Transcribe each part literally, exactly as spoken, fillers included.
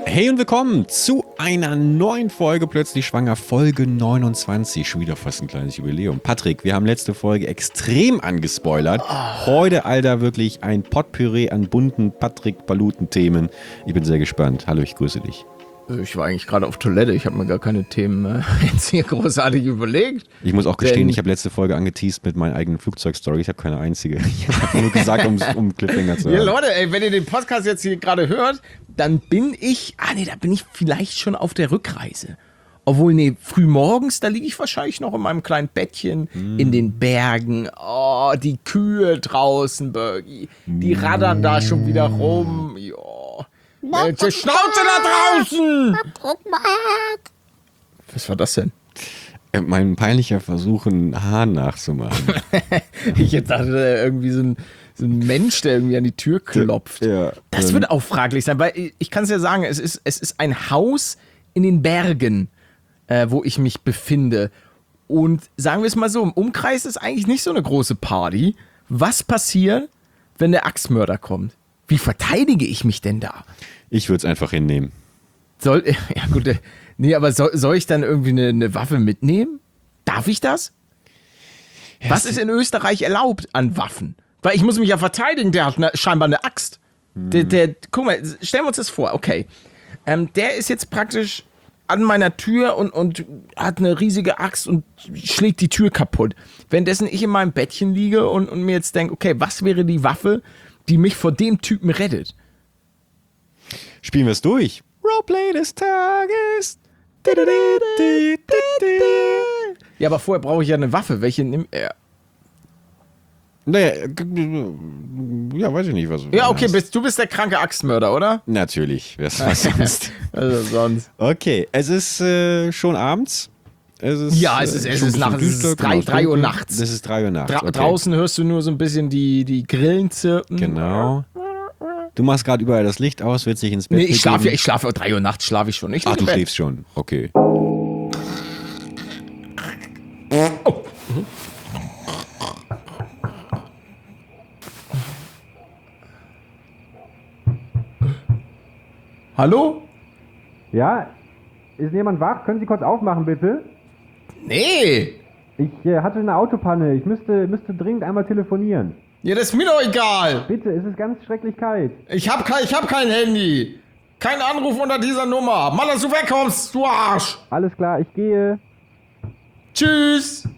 Hey und willkommen zu einer neuen Folge Plötzlich Schwanger, Folge neunundzwanzig. Schon wieder fast ein kleines Jubiläum. Patrick, wir haben letzte Folge extrem angespoilert. Heute, Alter, wirklich ein Potpourri an bunten Patrick-Paluten-Themen. Ich bin sehr gespannt. Hallo, ich grüße dich. Ich war eigentlich gerade auf Toilette, ich habe mir gar keine Themen äh, jetzt hier großartig überlegt. Ich muss auch gestehen, Denn, ich habe letzte Folge angeteased mit meinen eigenen Flugzeugstory. Ich habe keine einzige. Ich habe nur gesagt, um, um Cliffhanger zu haben. Ja, Leute, ey, wenn ihr den Podcast jetzt hier gerade hört, dann bin ich, ah nee, da bin ich vielleicht schon auf der Rückreise. Obwohl, nee, frühmorgens, da liege ich wahrscheinlich noch in meinem kleinen Bettchen mm. in den Bergen. Oh, die Kühe draußen, Bergi. Die mm. raddern da schon wieder rum. Jo. Welche Schnauze da draußen! Was war das denn? Äh, mein peinlicher Versuch, einen Hahn nachzumachen. Ich jetzt dachte, irgendwie so ein, so ein Mensch, der irgendwie an die Tür klopft. Ja, das ähm, wird auch fraglich sein, weil ich kann es ja sagen, es ist, es ist ein Haus in den Bergen, äh, wo ich mich befinde. Und sagen wir es mal so, im Umkreis ist eigentlich nicht so eine große Party. Was passiert, wenn der Axtmörder kommt? Wie verteidige ich mich denn da? Ich würde es einfach hinnehmen. Soll, ja gut, nee, aber soll, soll ich dann irgendwie eine, eine Waffe mitnehmen? Darf ich das? Ja, Was ist in Österreich erlaubt an Waffen? Weil ich muss mich ja verteidigen, der hat eine, scheinbar eine Axt. Hm. Der, der, guck mal, stellen wir uns das vor, okay. Ähm, der ist jetzt praktisch an meiner Tür und, und hat eine riesige Axt und schlägt die Tür kaputt. Währenddessen ich in meinem Bettchen liege und, und mir jetzt denke, okay, was wäre die Waffe, die mich vor dem Typen rettet? Spielen wir es durch. Roleplay des Tages. Ja, aber vorher brauche ich ja eine Waffe. Welche nimmt er? Naja, ja, weiß ich nicht, was du Ja, okay, bist, du bist der kranke Axtmörder, oder? Natürlich, wer ist was sonst? Also sonst. Okay, es ist äh, schon abends. Es ist, ja, es ist, äh, es ist, nach, es ist drei, drei Uhr nachts. Es ist drei Uhr nachts. Dra okay. Draußen hörst du nur so ein bisschen die, die Grillen zirpen. Genau. Du machst gerade überall das Licht aus, willst dich ins Bett Nee, ich schlafe ja, begeben. ich schlafe, drei Uhr nachts schlafe ich schon. Ich Ach, du Bett. schläfst schon. Okay. Oh. Hallo? Ja, ist jemand wach? Können Sie kurz aufmachen, bitte? Nee. Ich äh, hatte eine Autopanne. Ich müsste, müsste dringend einmal telefonieren. Ja, das ist mir doch egal. Bitte, es ist ganz schrecklich kalt. Ich hab kein, ich hab kein Handy. Kein Anruf unter dieser Nummer. Mann, dass du wegkommst, du Arsch. Alles klar, ich gehe. Tschüss.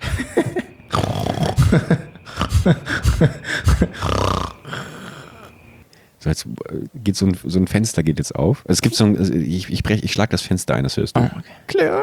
So, jetzt geht so ein, so ein Fenster geht jetzt auf. Es gibt so ein, also ich, ich, brech, ich schlag das Fenster ein, das hörst du. Oh, okay. Klar.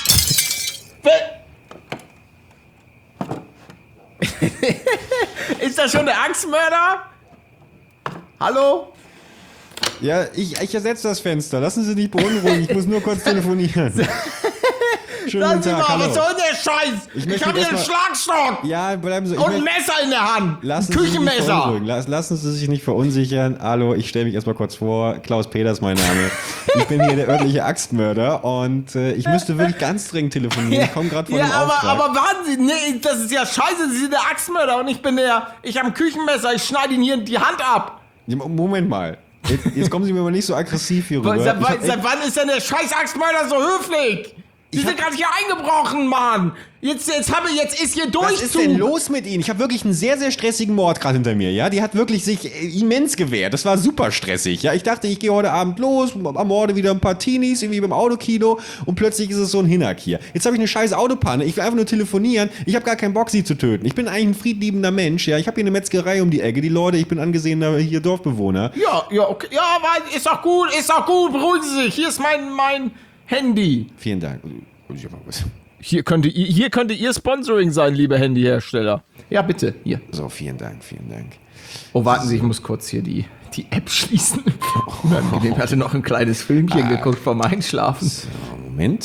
Ist das schon der Axtmörder? Hallo? Ja, ich, ich ersetze das Fenster. Lassen Sie sich beunruhigen, ich muss nur kurz telefonieren. Schönen Lass guten Sie Tag, mal, hallo. was soll der Scheiß? Ich Ich, möchte hab hier einen erst mal- Schlagstock Ja, bleiben Sie. Ich und ein möchte- Messer in der Hand. Lassen ein Sie sich nicht Küchenmesser. verunruhigen. Lass, lassen Sie sich nicht verunsichern. Hallo, ich stelle mich erstmal kurz vor. Klaus Peters mein Name. Ich bin hier der örtliche Axtmörder und äh, ich müsste wirklich ganz dringend telefonieren. Ich komme gerade von Ja, dem aber, Auftrag. aber warten Sie, nee, das ist ja scheiße, Sie sind der Axtmörder und ich bin der, ich habe ein Küchenmesser, ich schneide Ihnen hier die Hand ab. Ja, Moment mal. Jetzt, jetzt kommen Sie mir mal nicht so aggressiv hier rüber. Seit, Ich hab seit echt- wann ist denn der scheiß Axtmörder so höflich? Sie Ich sind hab- gerade hier eingebrochen, Mann. Jetzt, jetzt, habe, jetzt ist hier Was ist Durchzug. denn los mit Ihnen? Ich habe wirklich einen sehr, sehr stressigen Mord gerade hinter mir, ja? Die hat wirklich sich äh, immens gewehrt. Das war super stressig, ja? Ich dachte, ich gehe heute Abend los, ermorde wieder ein paar Teenies, irgendwie beim Autokino und plötzlich ist es so ein Hinnack hier. Jetzt habe ich eine scheiß Autopanne, ich will einfach nur telefonieren. Ich habe gar keinen Bock, sie zu töten. Ich bin eigentlich ein friedliebender Mensch, ja? Ich habe hier eine Metzgerei um die Ecke. Die Leute, ich bin angesehener hier Dorfbewohner. Ja, ja, okay. Ja, aber ist doch gut, ist doch gut, beruhigen Sie sich. Hier ist mein, mein Handy. Vielen Dank. Hier könnte, ihr- hier könnte Ihr Sponsoring sein, liebe Handyhersteller. Ja, bitte, hier. So, vielen Dank, vielen Dank. Oh, warten Sie, ich muss kurz hier die, die App schließen. Unangenehm, ich hatte noch ein kleines Filmchen Ah. geguckt vorm Einschlafen. So, Moment.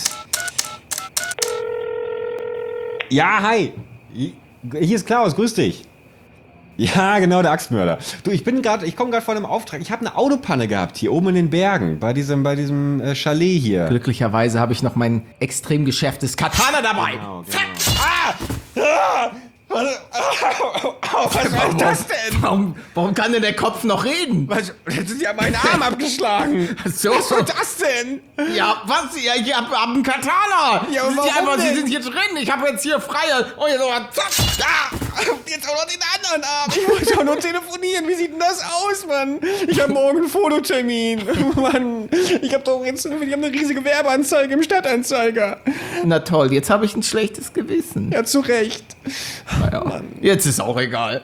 Ja, hi. Hier ist Klaus, grüß dich. Ja, genau, der Axtmörder. Du, ich bin gerade, ich komme gerade von einem Auftrag. Ich habe eine Autopanne gehabt hier oben in den Bergen, bei diesem, bei diesem äh, Chalet hier. Glücklicherweise habe ich noch mein extrem geschärftes Katana dabei. Genau, genau. Zack. Ah! Ah! Was, was war das denn? Warum, warum kann denn der Kopf noch reden? Was, jetzt ist ja mein Arm abgeschlagen. So, Was war das denn? ja, was? Ja, ich hab, hab einen Katana. Ja, und Sie, warum einfach, Sie denn? sind hier drin. Ich habe jetzt hier freie. Oh, jetzt aber zack. Ah, jetzt auch noch den anderen Arm. Ich wollte auch noch telefonieren. Wie sieht denn das aus, Mann? Ich habe morgen einen Fototermin. Mann, ich habe doch jetzt ich hab eine riesige Werbeanzeige im Stadtanzeiger. Na toll, jetzt habe ich ein schlechtes Gewissen. Ja, zu Recht. Ja, jetzt ist auch egal.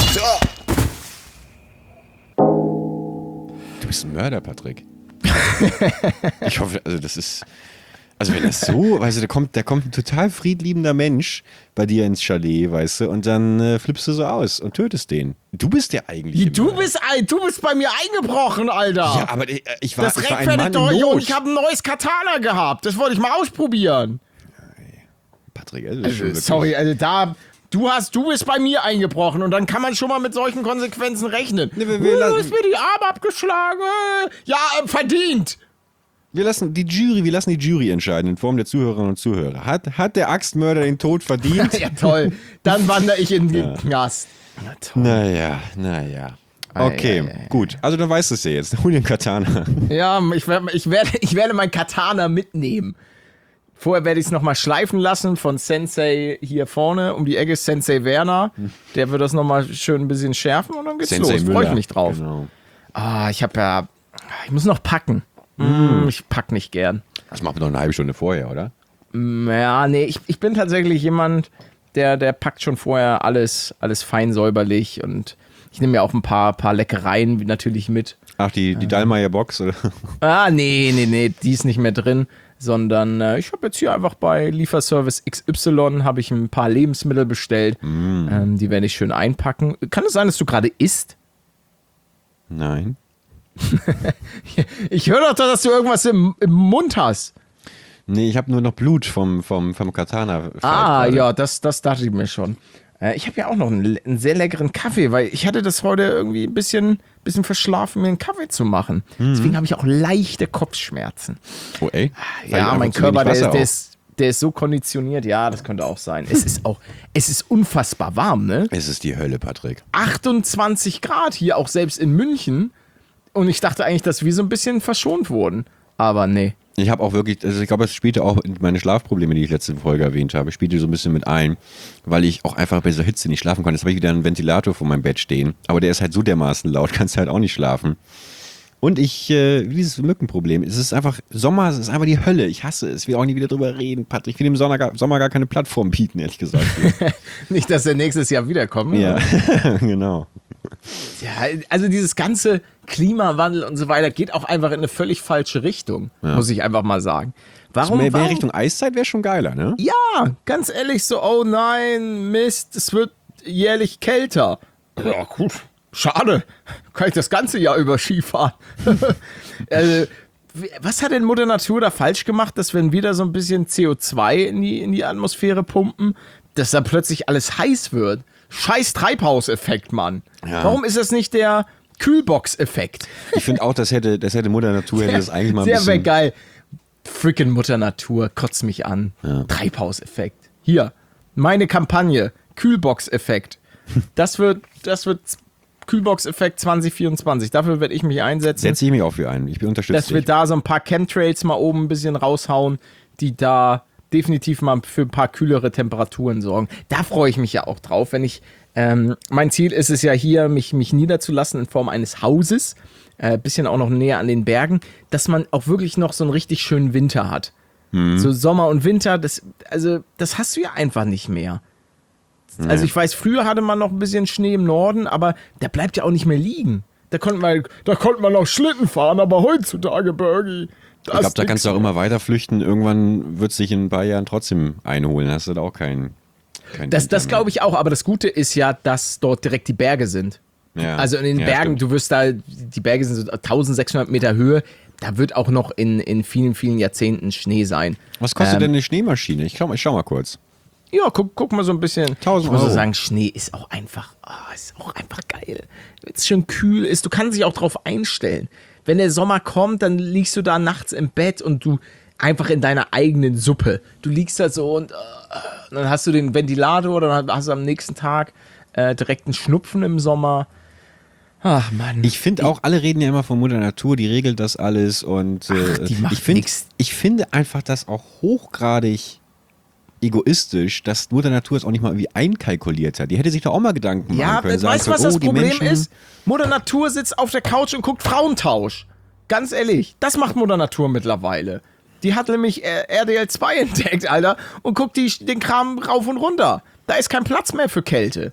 Du bist ein Mörder, Patrick. Ich hoffe, also das ist... Also wenn das so, weißt du, da kommt, da kommt ein total friedliebender Mensch bei dir ins Chalet, weißt du, und dann äh, flippst du so aus und tötest den. Du bist der eigentlich. Du bist, ein- du bist bei mir eingebrochen, Alter. Ja, aber ich, ich war, das ich war ein Mann rechtfertigt in euch Not. und ich habe ein neues Katana gehabt. Das wollte ich mal ausprobieren. Patrick, also, das ist schon Also, wirklich- sorry, also da... Du hast, du bist bei mir eingebrochen und dann kann man schon mal mit solchen Konsequenzen rechnen. Nee, wir- wir uh, lassen- ist mir die Arme abgeschlagen. Ja, äh, verdient. Wir lassen die Jury, wir lassen die Jury entscheiden in Form der Zuhörerinnen und Zuhörer. Hat, hat der Axtmörder den Tod verdient? Ja, toll. Dann wandere ich in den Knast. Na toll. Naja, naja. Okay, Ei, ei, ei. gut. Also du weißt es ja jetzt. Hol den Katana. Ja, ich werde, ich werde, ich werde mein Katana mitnehmen. Vorher werde ich es nochmal schleifen lassen von Sensei hier vorne um die Ecke, Sensei Werner. Der wird das nochmal schön ein bisschen schärfen und dann geht's los. Freue ich Müller. mich drauf. Genau. Ah, ich habe ja, ich muss noch packen. Mm, ich pack nicht gern. Das machen wir doch eine halbe Stunde vorher, oder? Ja, nee, ich, ich bin tatsächlich jemand, der, der packt schon vorher alles, alles fein säuberlich und ich nehme mir auch ein paar, paar Leckereien natürlich mit. Ach, die, die Dallmayr-Box, oder? Ah, nee, nee, nee, die ist nicht mehr drin, sondern äh, ich habe jetzt hier einfach bei Lieferservice X Y habe ich ein paar Lebensmittel bestellt. Mm. Ähm, die werde ich schön einpacken. Kann es sein, dass du gerade isst? Nein. Ich höre doch, dass du irgendwas im, im Mund hast. Nee, ich habe nur noch Blut vom, vom, vom Katana. Ah, gerade. ja, das, das dachte ich mir schon. Äh, ich habe ja auch noch einen, einen sehr leckeren Kaffee, weil ich hatte das heute irgendwie ein bisschen, bisschen verschlafen, mir einen Kaffee zu machen. Deswegen habe ich auch leichte Kopfschmerzen. Oh, ey. Weil Ja, einfach mein zu wenig Körper, der, Wasser ist- der, auch. ist, der ist so konditioniert. Ja, das könnte auch sein. Es ist auch, es ist unfassbar warm, ne? Es ist die Hölle, Patrick. achtundzwanzig Grad hier, auch selbst in München. Und ich dachte eigentlich, dass wir so ein bisschen verschont wurden. Aber nee. Ich habe auch wirklich, also ich glaube, es spielte auch in meine Schlafprobleme, die ich letzte Folge erwähnt habe, spielte so ein bisschen mit ein, weil ich auch einfach bei dieser Hitze nicht schlafen konnte. Jetzt habe ich wieder einen Ventilator vor meinem Bett stehen, aber der ist halt so dermaßen laut, kannst halt auch nicht schlafen. Und ich, äh, dieses Mückenproblem, es ist einfach, Sommer, es ist einfach die Hölle. Ich hasse es, ich will auch nie wieder drüber reden, Patrick. Ich will dem Sommer gar, Sommer gar keine Plattform bieten, ehrlich gesagt. Nicht, dass er nächstes Jahr wiederkommt. Ja, genau. Ja, also dieses ganze Klimawandel und so weiter geht auch einfach in eine völlig falsche Richtung, muss ich einfach mal sagen. Warum, Mehr, mehr warum? Richtung Eiszeit wäre schon geiler, ne? Ja, ganz ehrlich, so, oh nein, Mist, es wird jährlich kälter. Ja, gut, schade. Kann ich das ganze Jahr über Skifahren. also, wie- was hat denn Mutter Natur da falsch gemacht, dass wenn wir da so ein bisschen C O zwei in die, in die Atmosphäre pumpen, dass da plötzlich alles heiß wird? Scheiß Treibhauseffekt, Mann. Ja. Warum ist das nicht der Kühlbox-Effekt? Ich finde auch, das hätte, das hätte Mutter Natur hätte das eigentlich mal ein Der wäre bisschen... geil. Frickin' Mutter Natur, kotzt mich an. Treibhauseffekt. Hier, meine Kampagne, Kühlbox-Effekt. Das wird, das wird Kühlbox-Effekt zwanzig vierundzwanzig. Dafür werde ich mich einsetzen, Setze ich mich auch für ein. Ich bin unterstützt. dass wir da so ein paar Chemtrails mal oben ein bisschen raushauen, die da definitiv mal für ein paar kühlere Temperaturen sorgen. Da freue ich mich ja auch drauf, wenn ich, ähm, mein Ziel ist es ja hier, mich, mich niederzulassen in Form eines Hauses, äh, bisschen auch noch näher an den Bergen, dass man auch wirklich noch so einen richtig schönen Winter hat. So Sommer und Winter, das, also, das hast du ja einfach nicht mehr. Also ich weiß, früher hatte man noch ein bisschen Schnee im Norden, aber der bleibt ja auch nicht mehr liegen. Da konnte man, da konnte man auch Schlitten fahren, aber heutzutage, Bergi, Ich glaube, da kannst du auch immer weiter flüchten. Irgendwann wird es dich in ein paar Jahren trotzdem einholen. Hast du da auch keinen. Kein Das, das glaube ich auch, aber das Gute ist ja, dass dort direkt die Berge sind. Ja. Also in den Ja, Bergen, stimmt. du wirst da, die Berge sind so eintausendsechshundert Meter Höhe, da wird auch noch in, in vielen, vielen Jahrzehnten Schnee sein. Was kostet Ähm, denn eine Schneemaschine? Ich, schau, ich schau mal kurz. Ja, guck, guck mal so ein bisschen. tausend Ich muss so Euro. sagen, Schnee ist auch einfach, ah, ist auch einfach geil. Wenn es schön kühl ist, du kannst dich auch drauf einstellen. Wenn der Sommer kommt, dann liegst du da nachts im Bett und du, einfach in deiner eigenen Suppe. Du liegst da so und äh, dann hast du den Ventilator oder dann hast du am nächsten Tag äh, direkt einen Schnupfen im Sommer. Ach Mann. Ich finde auch, alle reden ja immer von Mutter Natur, die regelt das alles und äh, Ach, die macht ich, find, nix. ich finde einfach das auch hochgradig egoistisch, dass Mutter Natur es auch nicht mal irgendwie einkalkuliert hat. Die hätte sich doch auch mal Gedanken machen Ja, können. weißt du, was können, das oh, die Problem Menschen, ist? Mutter Natur sitzt auf der Couch und guckt Frauentausch. Ganz ehrlich, das macht Mutter Natur mittlerweile. Die hat nämlich äh, R D L zwei entdeckt, Alter, und guckt die, den Kram rauf und runter. Da ist kein Platz mehr für Kälte.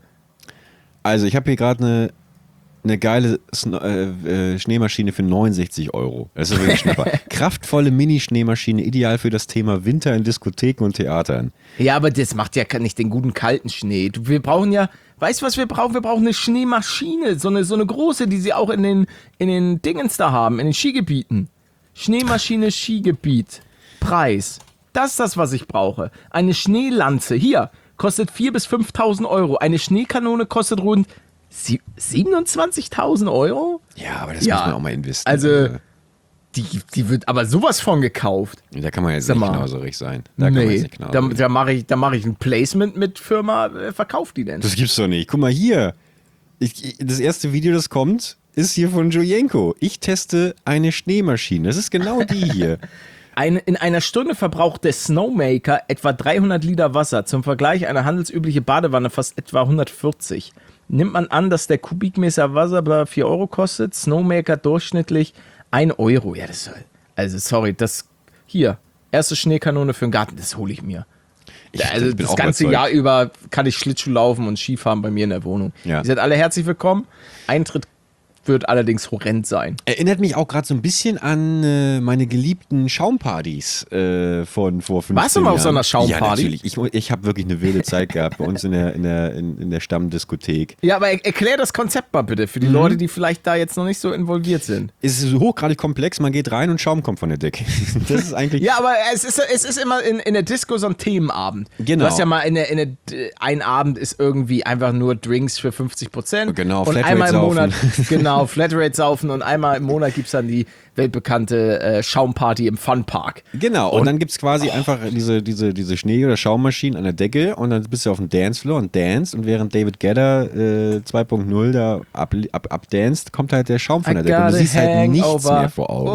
Also ich habe hier gerade eine eine geile Sno- äh, äh, Schneemaschine für neunundsechzig Euro. Das ist wirklich Schnapper. Kraftvolle Mini-Schneemaschine, ideal für das Thema Winter in Diskotheken und Theatern. Ja, aber das macht ja nicht den guten kalten Schnee. Du, wir brauchen ja, weißt du, was wir brauchen? Wir brauchen eine Schneemaschine, so eine, so eine große, die sie auch in den, in den Dingens da haben, in den Skigebieten. Schneemaschine, Skigebiet, Preis. Das ist das, was ich brauche. Eine Schneelanze, hier, kostet viertausend bis fünftausend Euro. Eine Schneekanone kostet rund sie- siebenundzwanzigtausend Euro? Ja, aber das Ja, muss man auch mal investieren. also, Die, die wird aber sowas von gekauft. Da kann man jetzt Sag nicht mal. knauserig sein. Da kann man Nee, jetzt nicht da, knauserig da mache ich, da mach ich ein Placement mit Firma, äh, verkauft die denn? Das gibt's doch nicht. Guck mal hier. Ich, ich- das erste Video, das kommt, ist hier von Julienko. Ich teste eine Schneemaschine. Das ist genau die hier. Eine, in einer Stunde verbraucht der Snowmaker etwa dreihundert Liter Wasser. Zum Vergleich, eine handelsübliche Badewanne fast etwa hundertvierzig. Nimmt man an, dass der Kubikmeter Wasser bei vier Euro kostet, Snowmaker durchschnittlich ein Euro. Ja, das soll. Also, sorry, das. Hier, erste Schneekanone für den Garten, das hole ich mir. Ich, Also, ich bin das auch ganze überzeugt. Jahr über kann ich Schlittschuh laufen und Skifahren bei mir in der Wohnung. Ja. Ihr seid alle herzlich willkommen. Eintritt wird allerdings horrend sein. Erinnert mich auch gerade so ein bisschen an äh, meine geliebten Schaumpartys äh, von vor fünfzehn Warst du mal auf so Jahren. einer Schaumparty? Ja, natürlich. Ich, ich habe wirklich eine wilde Zeit gehabt bei uns in der, in der, in, in der Stammdiskothek. Ja, aber er, erklär das Konzept mal bitte für die Mhm. Leute, die vielleicht da jetzt noch nicht so involviert sind. Es ist hochgradig komplex, man geht rein und Schaum kommt von der Decke. Das ist eigentlich... Ja, aber es ist, es ist immer in, in der Disco so ein Themenabend. Genau. Du hast ja mal in der, in der, ein Abend ist irgendwie einfach nur Drinks für fünfzig Prozent. Genau, und Flatrate einmal im saufen. Monat, genau, Flatrate saufen und einmal im Monat gibt es dann die weltbekannte äh, Schaumparty im Funpark. Genau, und, dann gibt es quasi einfach diese, diese, diese Schnee- oder Schaummaschinen an der Decke und dann bist du auf dem Dancefloor und dance und während David Guetta äh, zwei Punkt null da ab, ab, abdanced, kommt halt der Schaum von der Decke und du siehst halt nichts mehr vor Augen.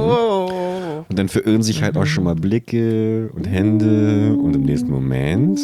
Oh. Und dann verirren sich halt auch schon mal Blicke und Hände und im nächsten Moment...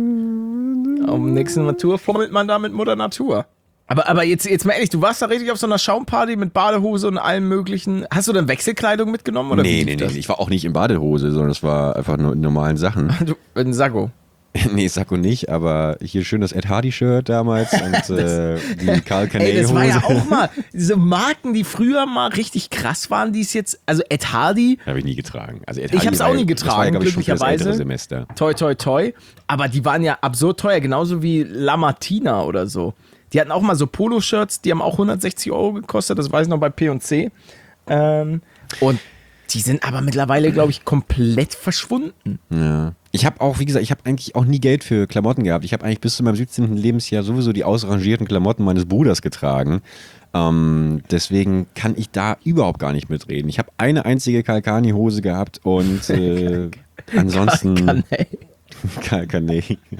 Am nächsten Natur fummelt man da mit Mutter Natur. Aber, aber jetzt, jetzt mal ehrlich, du warst da richtig auf so einer Schaumparty mit Badehose und allem möglichen. Hast du denn Wechselkleidung mitgenommen? Oder Nee, wie nee, lief nee, das? ich war auch nicht in Badehose, sondern es war einfach nur in normalen Sachen. Du, ein Sakko. Nee, Sakko nicht, aber hier schön das Ed Hardy-Shirt damals und äh, die Karl Kane-Hose. Ey, das war ja auch mal, diese Marken, die früher mal richtig krass waren, die es jetzt, also Ed Hardy, Habe ich nie getragen. Also Ed Ich Hardy hab's war auch ja- nie das war ja, getragen, glaub ich, schon für das glücklicherweise. ältere Semester. toi toi toi, aber die waren ja absurd teuer, genauso wie La Martina oder so. Die hatten auch mal so Poloshirts, die haben auch hundertsechzig Euro gekostet, das weiß ich noch bei P und C. Ähm, und die sind aber mittlerweile, glaube ich, komplett verschwunden. Ja. Ich habe auch, wie gesagt, ich habe eigentlich auch nie Geld für Klamotten gehabt. Ich habe eigentlich bis zu meinem siebzehnten Lebensjahr sowieso die ausrangierten Klamotten meines Bruders getragen. Ähm, deswegen kann ich da überhaupt gar nicht mitreden. Ich habe eine einzige Kalkani-Hose gehabt und äh, ansonsten... Kann, ey. Kalkane.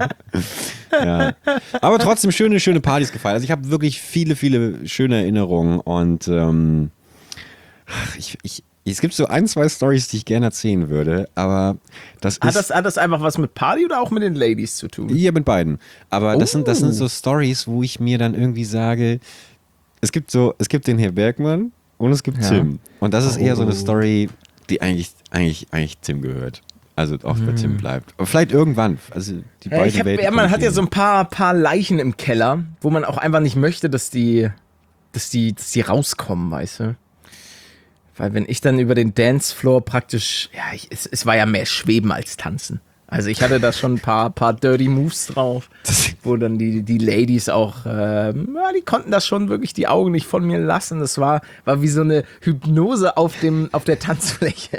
Ja. Aber trotzdem schöne, schöne Partys gefeiert. Also ich habe wirklich viele, viele schöne Erinnerungen und ähm, ach, ich, ich, es gibt so ein, zwei Storys, die ich gerne erzählen würde, aber das Hat ist... das, hat das einfach was mit Party oder auch mit den Ladies zu tun? Ja, mit beiden. Aber das, sind, das sind Oh. so Stories, wo ich mir dann irgendwie sage, es gibt so, es gibt den Herr Bergmann und es gibt Ja. Tim. Und das ist eher so eine Oh. Story, die eigentlich, eigentlich, eigentlich Tim gehört. Also auch bei Tim bleibt. Aber vielleicht irgendwann. Also die Ja, beiden ich hab, Welten ja, man hat ja kollidieren. so ein paar, paar Leichen im Keller, wo man auch einfach nicht möchte, dass die, dass die, dass die rauskommen, weißt du? Weil wenn ich dann über den Dancefloor praktisch, ja, ich, es, es war ja mehr Schweben als Tanzen. Also ich hatte da schon ein paar, paar Dirty Moves drauf, wo dann die, die Ladies auch, ähm, ja, die konnten das schon wirklich die Augen nicht von mir lassen. Das war, war wie so eine Hypnose auf, dem, auf der Tanzfläche.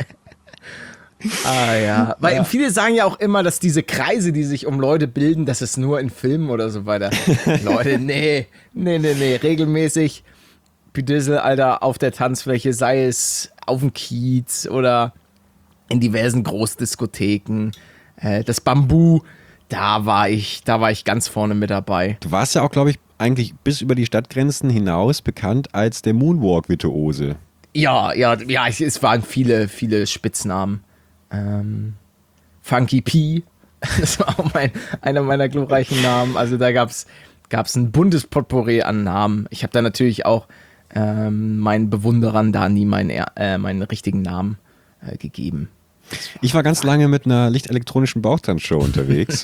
Ah ja, weil Ja. viele sagen ja auch immer, dass diese Kreise, die sich um Leute bilden, das ist nur in Filmen oder so weiter. Leute, nee, nee, nee, nee, regelmäßig Püdissel, Alter, auf der Tanzfläche, sei es auf dem Kiez oder in diversen Großdiskotheken. Äh, das Bambu, da war ich, da war ich ganz vorne mit dabei. Du warst ja auch, glaube ich, eigentlich bis über die Stadtgrenzen hinaus bekannt als der Moonwalk-Virtuose. Ja, ja, ja, es, es waren viele, viele Spitznamen. Ähm, Funky P, das war auch mein, einer meiner glorreichen Namen. Also da gab es ein buntes Potpourri an Namen. Ich habe da natürlich auch ähm, meinen Bewunderern da nie meinen, äh, meinen richtigen Namen äh, gegeben. Ich war ganz lange mit einer lichtelektronischen Bauchtanzshow unterwegs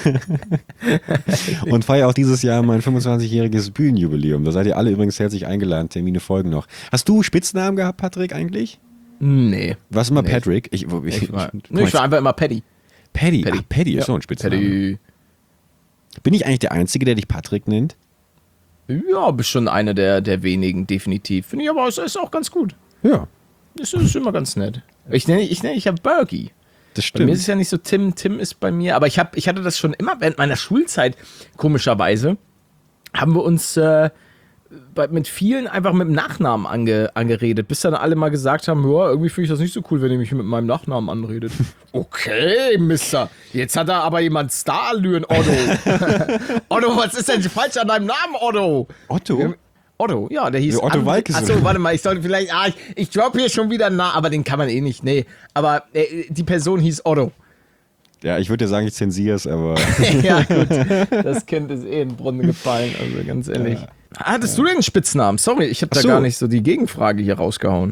und feiere auch dieses Jahr mein fünfundzwanzigjähriges Bühnenjubiläum. Da seid ihr alle übrigens herzlich eingeladen. Termine folgen noch. Hast du Spitznamen gehabt, Patrick, eigentlich? Nee. Warst du immer Nee. Patrick? Ich, ich, Ich war, ich, nee, ich war einfach immer Paddy. Paddy. Paddy. Ach, Paddy ist Ja. so ein Spitzname. Paddy. Bin ich eigentlich der Einzige, der dich Patrick nennt? Ja, bist schon einer der, der wenigen, definitiv. Finde ich aber, es ist auch ganz gut. Ja, Das ist immer ganz nett. Ich nenne, ich nenne, ich habe Bergie. das Bei mir ist stimmt. es ja nicht so Tim, Tim ist bei mir, aber ich, hab, ich hatte das schon immer während meiner Schulzeit, komischerweise, haben wir uns äh, bei, mit vielen einfach mit dem Nachnamen ange, angeredet, bis dann alle mal gesagt haben, ja, irgendwie finde ich das nicht so cool, wenn ihr mich mit meinem Nachnamen anredet. Okay, Mister, jetzt hat da aber jemand Starallüren, Otto. Otto, was ist denn falsch an deinem Namen, Otto? Otto? Otto, ja, der hieß Ja, Otto And- Walkes. Achso, warte mal, ich sollte vielleicht, ah, ich, ich drop hier schon wieder nah, aber den kann man eh nicht, nee. Aber äh, die Person hieß Otto. Ja, ich würde dir sagen, ich zensiere es, aber Ja, gut, das Kind ist eh in den Brunnen gefallen, also ganz ehrlich. Hattest du denn einen Spitznamen? Sorry, ich habe da Ach so. gar nicht so die Gegenfrage hier rausgehauen.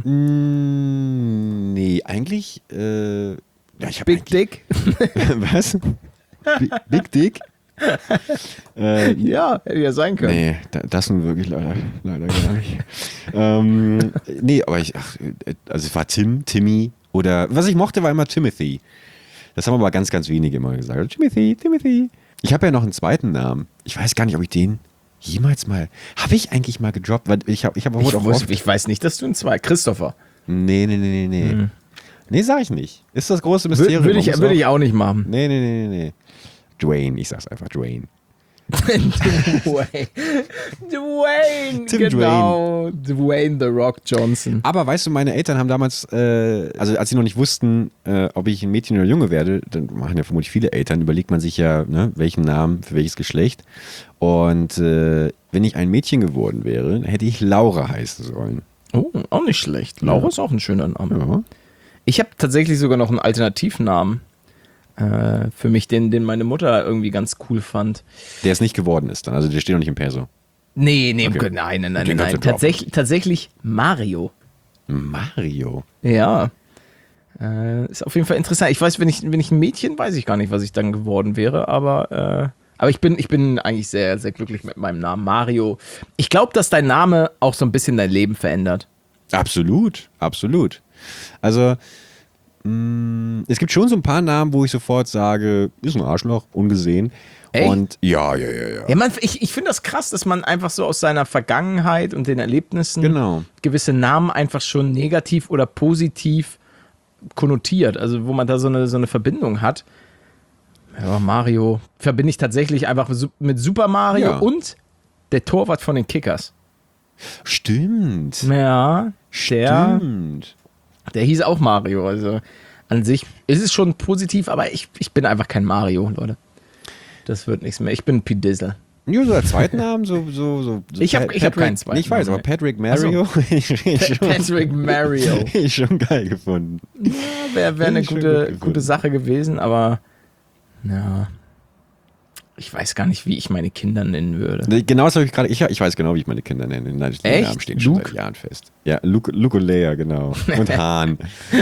Mm, nee, eigentlich, äh, ja, ich habe Big Dick? Was? Big, Big Dick? äh, Ja, hätte ja sein können. nee, da- das nun wirklich leider, leider gar nicht. ähm, nee, aber ich, ach, äh, also es war Tim, Timmy oder, was ich mochte, war immer Timothy. Das haben aber ganz, ganz wenige immer gesagt. Timothy, Timothy. Ich habe ja noch einen zweiten Namen. Ich weiß gar nicht, ob ich den jemals mal, habe ich eigentlich mal gedroppt? Weil ich habe ich hab Ich, auch wusste, oft, ich weiß nicht, dass du einen zwei. Christopher. nee, nee, nee, nee, nee. Nee, sag ich nicht. Ist das große Mysterium. Würde ich, Man muss würd auch- ich auch nicht machen. Nee, nee, nee, nee, nee. Dwayne, ich sag's einfach Dwayne. Dwayne. Dwayne, Tim genau. Dwayne The Rock Johnson. Aber weißt du, meine Eltern haben damals, äh, also als sie noch nicht wussten, äh, ob ich ein Mädchen oder Junge werde, dann machen ja vermutlich viele Eltern, überlegt man sich ja, ne, welchen Namen für welches Geschlecht. Und äh, wenn ich ein Mädchen geworden wäre, hätte ich Laura heißen sollen. Oh, auch nicht schlecht. Laura Ja. ist auch ein schöner Name. Ja. Ich habe tatsächlich sogar noch einen Alternativnamen äh, für mich, den, den meine Mutter irgendwie ganz cool fand. Der es nicht geworden ist dann, also der steht noch nicht im Perso. Nee, nee, Okay. nein, nein, nein, Den nein. kannst du droppen. Tatsächlich, tatsächlich Mario. Mario. Ja. Äh, ist auf jeden Fall interessant. Ich weiß, wenn ich, wenn ich ein Mädchen, weiß ich gar nicht, was ich dann geworden wäre, aber, äh, aber ich bin, ich bin eigentlich sehr, sehr glücklich mit meinem Namen Mario. Ich glaube, dass dein Name auch so ein bisschen dein Leben verändert. Absolut, absolut. Also, mh, es gibt schon so ein paar Namen, wo ich sofort sage, ist ein Arschloch, ungesehen. Echt? Und ja, ja, ja, ja. Ja, man, ich, ich finde das krass, dass man einfach so aus seiner Vergangenheit und den Erlebnissen Genau. gewisse Namen einfach schon negativ oder positiv konnotiert. Also wo man da so eine, so eine Verbindung hat. Ja, Mario verbinde ich tatsächlich einfach mit Super Mario Ja. und der Torwart von den Kickers. Stimmt. Ja, der, Stimmt. der hieß auch Mario. Also an sich ist es schon positiv, aber ich, ich bin einfach kein Mario, Leute. Das wird nichts mehr. Ich bin P. Dizzle. Ja, so als zweiten Namen, so, so, so. so Ich hab- Pat- ich hab Patrick- keinen zweiten Ich weiß, Namen, aber Patrick Mario, ich, ich schon, Patrick Mario. ich schon geil gefunden. Wäre wär eine Finde ich schon gut gute, gefunden. gute Sache gewesen, aber ja, ich weiß gar nicht, wie ich meine Kinder nennen würde. Genau das habe ich gerade, ich, ich weiß genau, wie ich meine Kinder nenne. Nein, die Echt? Namen stehen schon Luke? seit Jahren fest. Ja, Luke, Luke und Leia, genau. Und Hahn.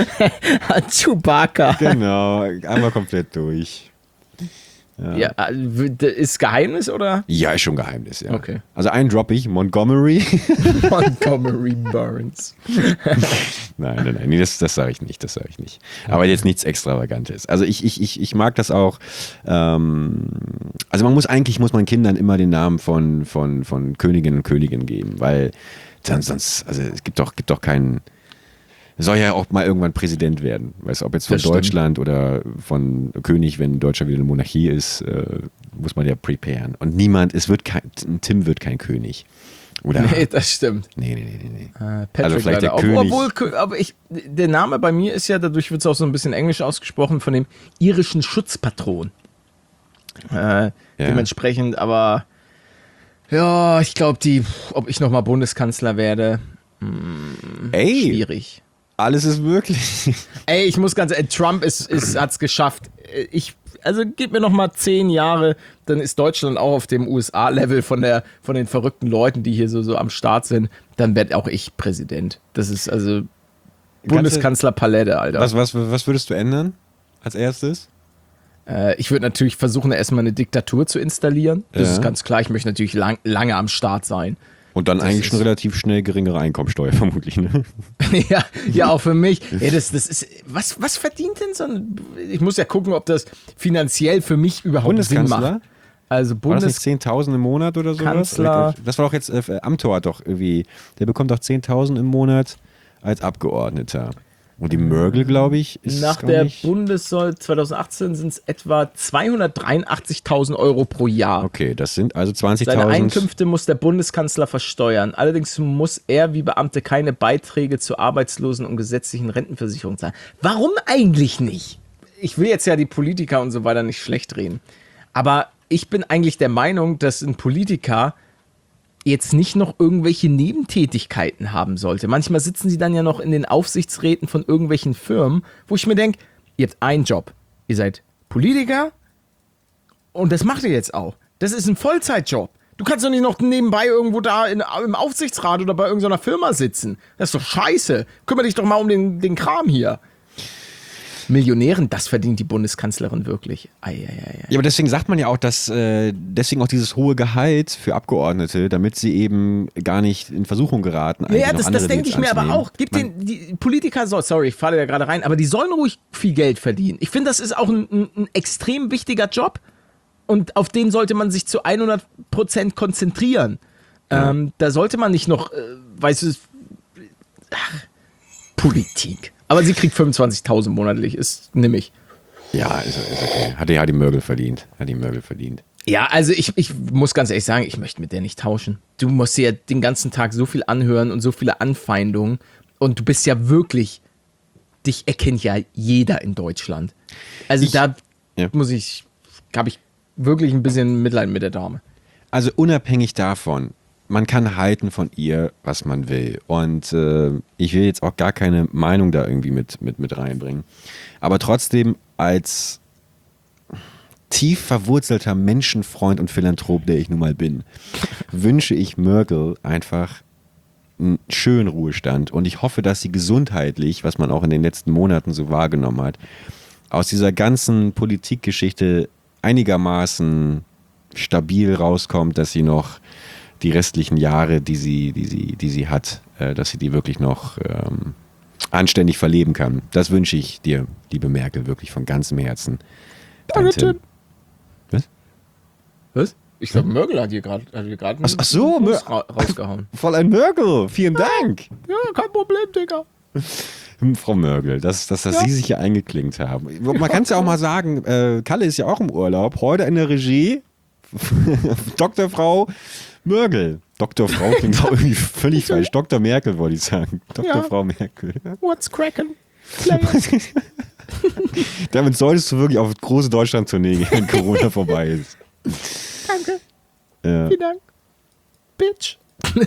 Chewbacca. Genau, einmal komplett durch. Ja, äh, ist Geheimnis oder? Ja, ist schon Geheimnis, ja. Okay. Also einen droppe ich, Montgomery. Montgomery Burns. Nein, nein, nein, nee, das, das sage ich nicht, das sage ich nicht. Aber jetzt nichts Extravagantes. Also ich, ich, ich, ich mag das auch. Ähm, also man muss eigentlich, muss man Kindern immer den Namen von, von, von Königinnen und Königen geben, weil sonst, sonst also es gibt doch, gibt doch keinen, soll ja auch mal irgendwann Präsident werden. Weißt du, ob jetzt von Das stimmt. Deutschland oder von König, wenn Deutschland wieder eine Monarchie ist, äh, muss man ja preparen. Und niemand, es wird kein, Tim wird kein König. Oder? Nee, das stimmt. Nee, nee, nee, nee. nee. Äh, Patrick Also vielleicht der leider. König. Obwohl, aber ich, der Name bei mir ist ja, dadurch wird es auch so ein bisschen englisch ausgesprochen, von dem irischen Schutzpatron. Äh, ja. Dementsprechend, aber ja, ich glaube, die, ob ich nochmal Bundeskanzler werde, mh, Ey, schwierig. alles ist möglich. Ey, ich muss ganz ehrlich, Trump ist, ist, hat's geschafft. Ich, also gib mir noch mal zehn Jahre, dann ist Deutschland auch auf dem U S A-Level von der, von den verrückten Leuten, die hier so, so am Start sind. Dann werd auch ich Präsident. Das ist also Bundeskanzler-Palette, Alter. Was, was, was würdest du ändern als erstes? Äh, ich würde natürlich versuchen, erstmal eine Diktatur zu installieren. Das Ja. ist ganz klar. Ich möchte natürlich lang, lange am Start sein. Und dann Das eigentlich ist- schon relativ schnell geringere Einkommensteuer vermutlich, ne? ja, ja, auch für mich. Ja, das, das ist, was, was verdient denn so ein, ich muss ja gucken, ob das finanziell für mich überhaupt Sinn macht. Bundeskanzler? Also War das Bundes nicht zehntausend im Monat oder sowas? Kanzler. Das war doch jetzt, äh, Amthor hat doch irgendwie, der bekommt doch zehntausend im Monat als Abgeordneter. Und die Merkel, glaube ich, ist Nach gar der nicht... Bundessoll zweitausendachtzehn sind es etwa zweihundertdreiundachtzigtausend Euro pro Jahr. Okay, das sind also Seine zwanzigtausend. Einkünfte muss der Bundeskanzler versteuern. Allerdings muss er wie Beamte keine Beiträge zur Arbeitslosen- und gesetzlichen Rentenversicherung zahlen. Warum eigentlich nicht? Ich will jetzt ja die Politiker und so weiter nicht schlecht reden. Aber ich bin eigentlich der Meinung, dass ein Politiker jetzt nicht noch irgendwelche Nebentätigkeiten haben sollte. Manchmal sitzen sie dann ja noch in den Aufsichtsräten von irgendwelchen Firmen, wo ich mir denke, ihr habt einen Job. Ihr seid Politiker und das macht ihr jetzt auch. Das ist ein Vollzeitjob. Du kannst doch nicht noch nebenbei irgendwo da in, im Aufsichtsrat oder bei irgendeiner Firma sitzen. Das ist doch scheiße. Kümmere dich doch mal um den, den Kram hier. Millionären, das verdient die Bundeskanzlerin wirklich. Ei, ei, ei, ei. Ja, aber deswegen sagt man ja auch, dass äh, deswegen auch dieses hohe Gehalt für Abgeordnete, damit sie eben gar nicht in Versuchung geraten. eigentlich Ja, noch das, andere das denke ich Deals mir aber anzunehmen. auch. Gib Man- den, die Politiker, so, sorry, ich falle da gerade rein, aber die sollen ruhig viel Geld verdienen. Ich finde, das ist auch ein, ein, ein extrem wichtiger Job und auf den sollte man sich zu hundert Prozent konzentrieren. Ja. Ähm, da sollte man nicht noch, äh, weißt du, ach, Politik. Aber sie kriegt fünfundzwanzigtausend monatlich, ist nämlich. Ja, ist, ist okay. Hat die, hat die Merkel verdient. Hat die Merkel verdient. Ja, also ich, ich muss ganz ehrlich sagen, ich möchte mit der nicht tauschen. Du musst dir ja den ganzen Tag so viel anhören und so viele Anfeindungen. Und du bist ja wirklich, dich erkennt ja jeder in Deutschland. Also Ich- da ja. muss ich, habe ich wirklich ein bisschen Mitleid mit der Dame. Also unabhängig davon, man kann halten von ihr, was man will. Und äh, ich will jetzt auch gar keine Meinung da irgendwie mit, mit, mit reinbringen. Aber trotzdem als tief verwurzelter Menschenfreund und Philanthrop, der ich nun mal bin, wünsche ich Merkel einfach einen schönen Ruhestand. Und ich hoffe, dass sie gesundheitlich, was man auch in den letzten Monaten so wahrgenommen hat, aus dieser ganzen Politikgeschichte einigermaßen stabil rauskommt, dass sie noch die restlichen Jahre, die sie, die sie, die sie hat, äh, dass sie die wirklich noch ähm, anständig verleben kann. Das wünsche ich dir, liebe Merkel, wirklich von ganzem Herzen. Dein Danke, Tim. Tim. Was? Was? Ich glaube, Merkel hat hier gerade gerade Ach- ach so, einen Mer- Bus ra rausgehauen. Fräulein Merkel, vielen Dank. Ja, kein Problem, Digga. Hm, Frau Merkel, dass, dass, dass Ja. Sie sich hier eingeklinkt haben. Man kann es ja auch mal sagen, äh, Kalle ist ja auch im Urlaub. Heute in der Regie Doktor Frau Merkel. Doktor Frau klingt auch irgendwie völlig falsch. Doktor Merkel wollte ich sagen. Doktor Ja. Frau Merkel. What's crackin'? Damit solltest du wirklich auf große Deutschland-Tournee gehen, wenn Corona vorbei ist. Danke. Ja. Vielen Dank. Bitch.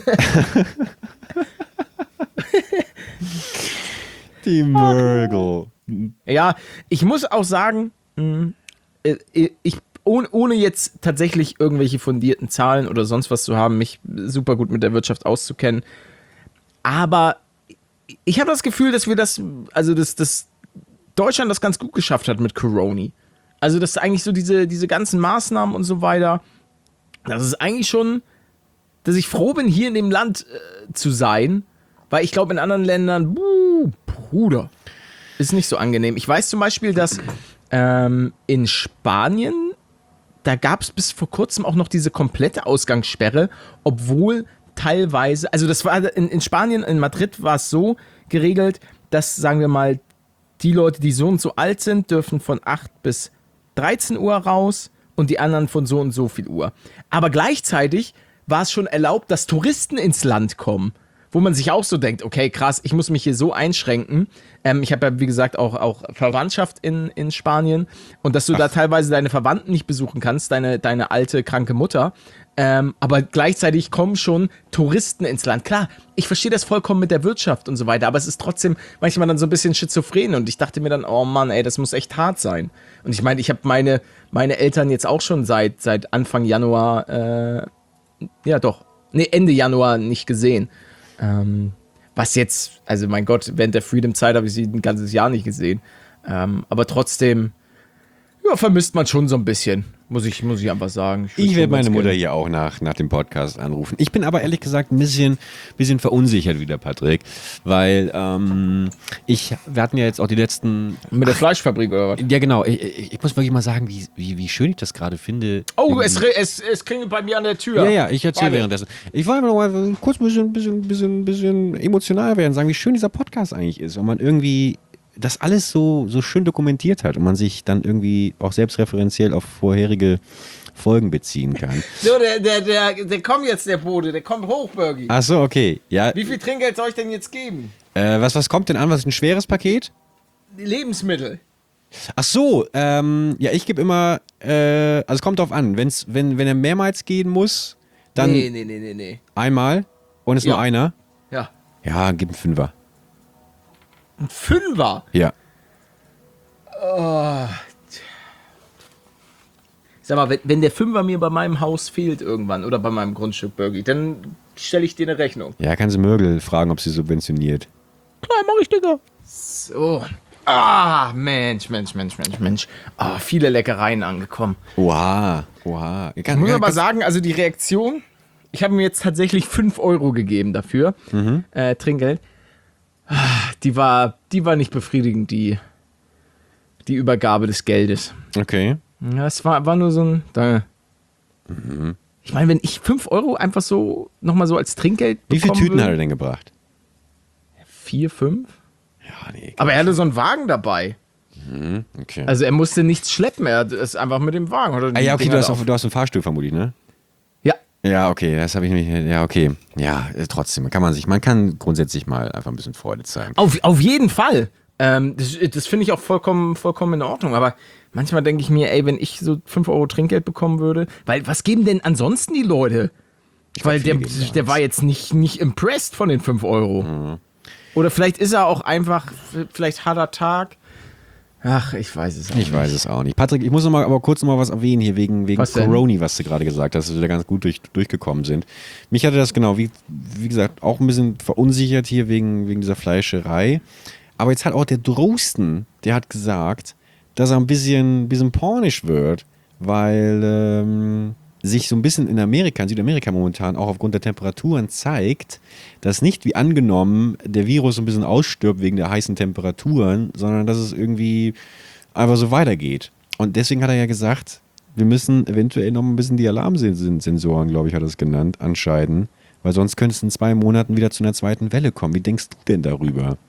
Die Merkel. Ja, ich muss auch sagen, mh, äh, ich, ohne, ohne jetzt tatsächlich irgendwelche fundierten Zahlen oder sonst was zu haben, mich super gut mit der Wirtschaft auszukennen, aber ich habe das Gefühl, dass wir das, also dass, dass Deutschland das ganz gut geschafft hat mit Corona. Also dass eigentlich so diese, diese ganzen Maßnahmen und so weiter, das ist eigentlich schon, dass ich froh bin, hier in dem Land äh, zu sein, weil ich glaube, in anderen Ländern, buh, Bruder, ist nicht so angenehm. Ich weiß zum Beispiel, dass ähm, in Spanien, da gab es bis vor kurzem auch noch diese komplette Ausgangssperre, obwohl teilweise, also das war in, in Spanien, in Madrid war es so geregelt, dass, sagen wir mal, die Leute, die so und so alt sind, dürfen von acht bis dreizehn Uhr raus und die anderen von so und so viel Uhr. Aber gleichzeitig war es schon erlaubt, dass Touristen ins Land kommen. Wo man sich auch so denkt, okay, krass, ich muss mich hier so einschränken. Ähm, ich habe ja, wie gesagt, auch, auch Verwandtschaft in, in Spanien. Und dass du Ach. da teilweise deine Verwandten nicht besuchen kannst, deine, deine alte, kranke Mutter. Ähm, aber gleichzeitig kommen schon Touristen ins Land. Klar, ich verstehe das vollkommen mit der Wirtschaft und so weiter, aber es ist trotzdem manchmal dann so ein bisschen schizophren. Und ich dachte mir dann, oh Mann, ey, das muss echt hart sein. Und ich meine, ich habe meine, meine Eltern jetzt auch schon seit, seit Anfang Januar, äh, ja doch, nee, Ende Januar nicht gesehen. Ähm, was jetzt, also mein Gott, während der Freedom-Zeit habe ich sie ein ganzes Jahr nicht gesehen. Ähm, aber trotzdem, ja, vermisst man schon so ein bisschen, muss ich, muss ich einfach sagen. Ich, ich werde meine Mutter hier auch nach, nach dem Podcast anrufen. Ich bin aber ehrlich gesagt ein bisschen, bisschen verunsichert wieder, Patrick, weil ähm, ich, wir hatten ja jetzt auch die letzten... Mit der Fleischfabrik oder was? Ja, genau. Ich, ich, ich muss wirklich mal sagen, wie, wie, wie schön ich das gerade finde. Oh, es, es, es klingelt bei mir an der Tür. Ja, ja, ich erzähle währenddessen. Ich wollte noch mal kurz ein bisschen, bisschen, bisschen, bisschen emotional werden, sagen, wie schön dieser Podcast eigentlich ist, weil man irgendwie das alles so, so schön dokumentiert hat und man sich dann irgendwie auch selbstreferenziell auf vorherige Folgen beziehen kann. So, der, der, der, der kommt jetzt, der Bode, der kommt hoch, Bergi. Ach so, okay. Ja. Wie viel Trinkgeld soll ich denn jetzt geben? Äh, was, was kommt denn an? Was ist ein schweres Paket? Lebensmittel. Ach so, ähm, ja, ich gebe immer, äh, also es kommt drauf an, wenn's, wenn, wenn er mehrmals gehen muss, dann Nee, nee, nee, nee, nee. einmal und es ist Ja. nur einer. Ja. Ja, gib einen Fünfer. Ein Fünfer? Ja. Oh. Sag mal, wenn, wenn der Fünfer mir bei meinem Haus fehlt irgendwann oder bei meinem Grundstück, Bergi, dann stelle ich dir eine Rechnung. Ja, kannst du Mörgel fragen, ob sie subventioniert. Klar, mach ich, Digga. So. Ah, Mensch, Mensch, Mensch, Mensch, Mensch. Ah, viele Leckereien angekommen. Oha, oha. Ich muss aber sagen, also die Reaktion, ich habe mir jetzt tatsächlich fünf Euro gegeben dafür, Mhm. äh, Trinkgeld. Ah, Die war, die war nicht befriedigend, die, die Übergabe des Geldes. Okay. Ja, es war, war nur so ein. Da. Mhm. Ich meine, wenn ich fünf Euro einfach so nochmal so als Trinkgeld Wie viele bekommen Tüten würde, hat er denn gebracht? Vier, fünf? Ja, nee. Aber er hatte so einen Wagen dabei. Okay. Also er musste nichts schleppen, er ist einfach mit dem Wagen. Oder ah, ja, okay, Dinger du hast, da auch, du hast einen Fahrstuhl vermutlich, ne? Ja. Ja, okay, das habe ich nämlich, ja, okay. Ja, äh, trotzdem, kann man sich, man kann grundsätzlich mal einfach ein bisschen Freude zeigen. Auf, auf jeden Fall. Ähm, das das finde ich auch vollkommen, vollkommen in Ordnung. Aber manchmal denke ich mir, ey, wenn ich so fünf Euro Trinkgeld bekommen würde, weil was geben denn ansonsten die Leute? Weil der, viel geben der war jetzt nicht, nicht impressed von den fünf Euro. Mhm. Oder vielleicht ist er auch einfach, vielleicht harter Tag. Ach, ich weiß es auch Ich weiß es auch nicht. Patrick, ich muss noch mal, aber kurz noch mal was erwähnen hier wegen, wegen Was denn? Corona, was du gerade gesagt hast, dass wir da ganz gut durch, durchgekommen sind. Mich hatte das genau, wie, wie gesagt, auch ein bisschen verunsichert hier wegen, wegen dieser Fleischerei. Aber jetzt hat auch der Drosten, der hat gesagt, dass er ein bisschen, bisschen pornisch wird, weil ähm, sich so ein bisschen in Amerika, in Südamerika momentan auch aufgrund der Temperaturen zeigt, dass nicht wie angenommen der Virus so ein bisschen ausstirbt wegen der heißen Temperaturen, sondern dass es irgendwie einfach so weitergeht. Und deswegen hat er ja gesagt, wir müssen eventuell noch ein bisschen die Alarmsensoren, glaube ich, hat er es genannt, anschalten, weil sonst könnte es in zwei Monaten wieder zu einer zweiten Welle kommen. Wie denkst du denn darüber?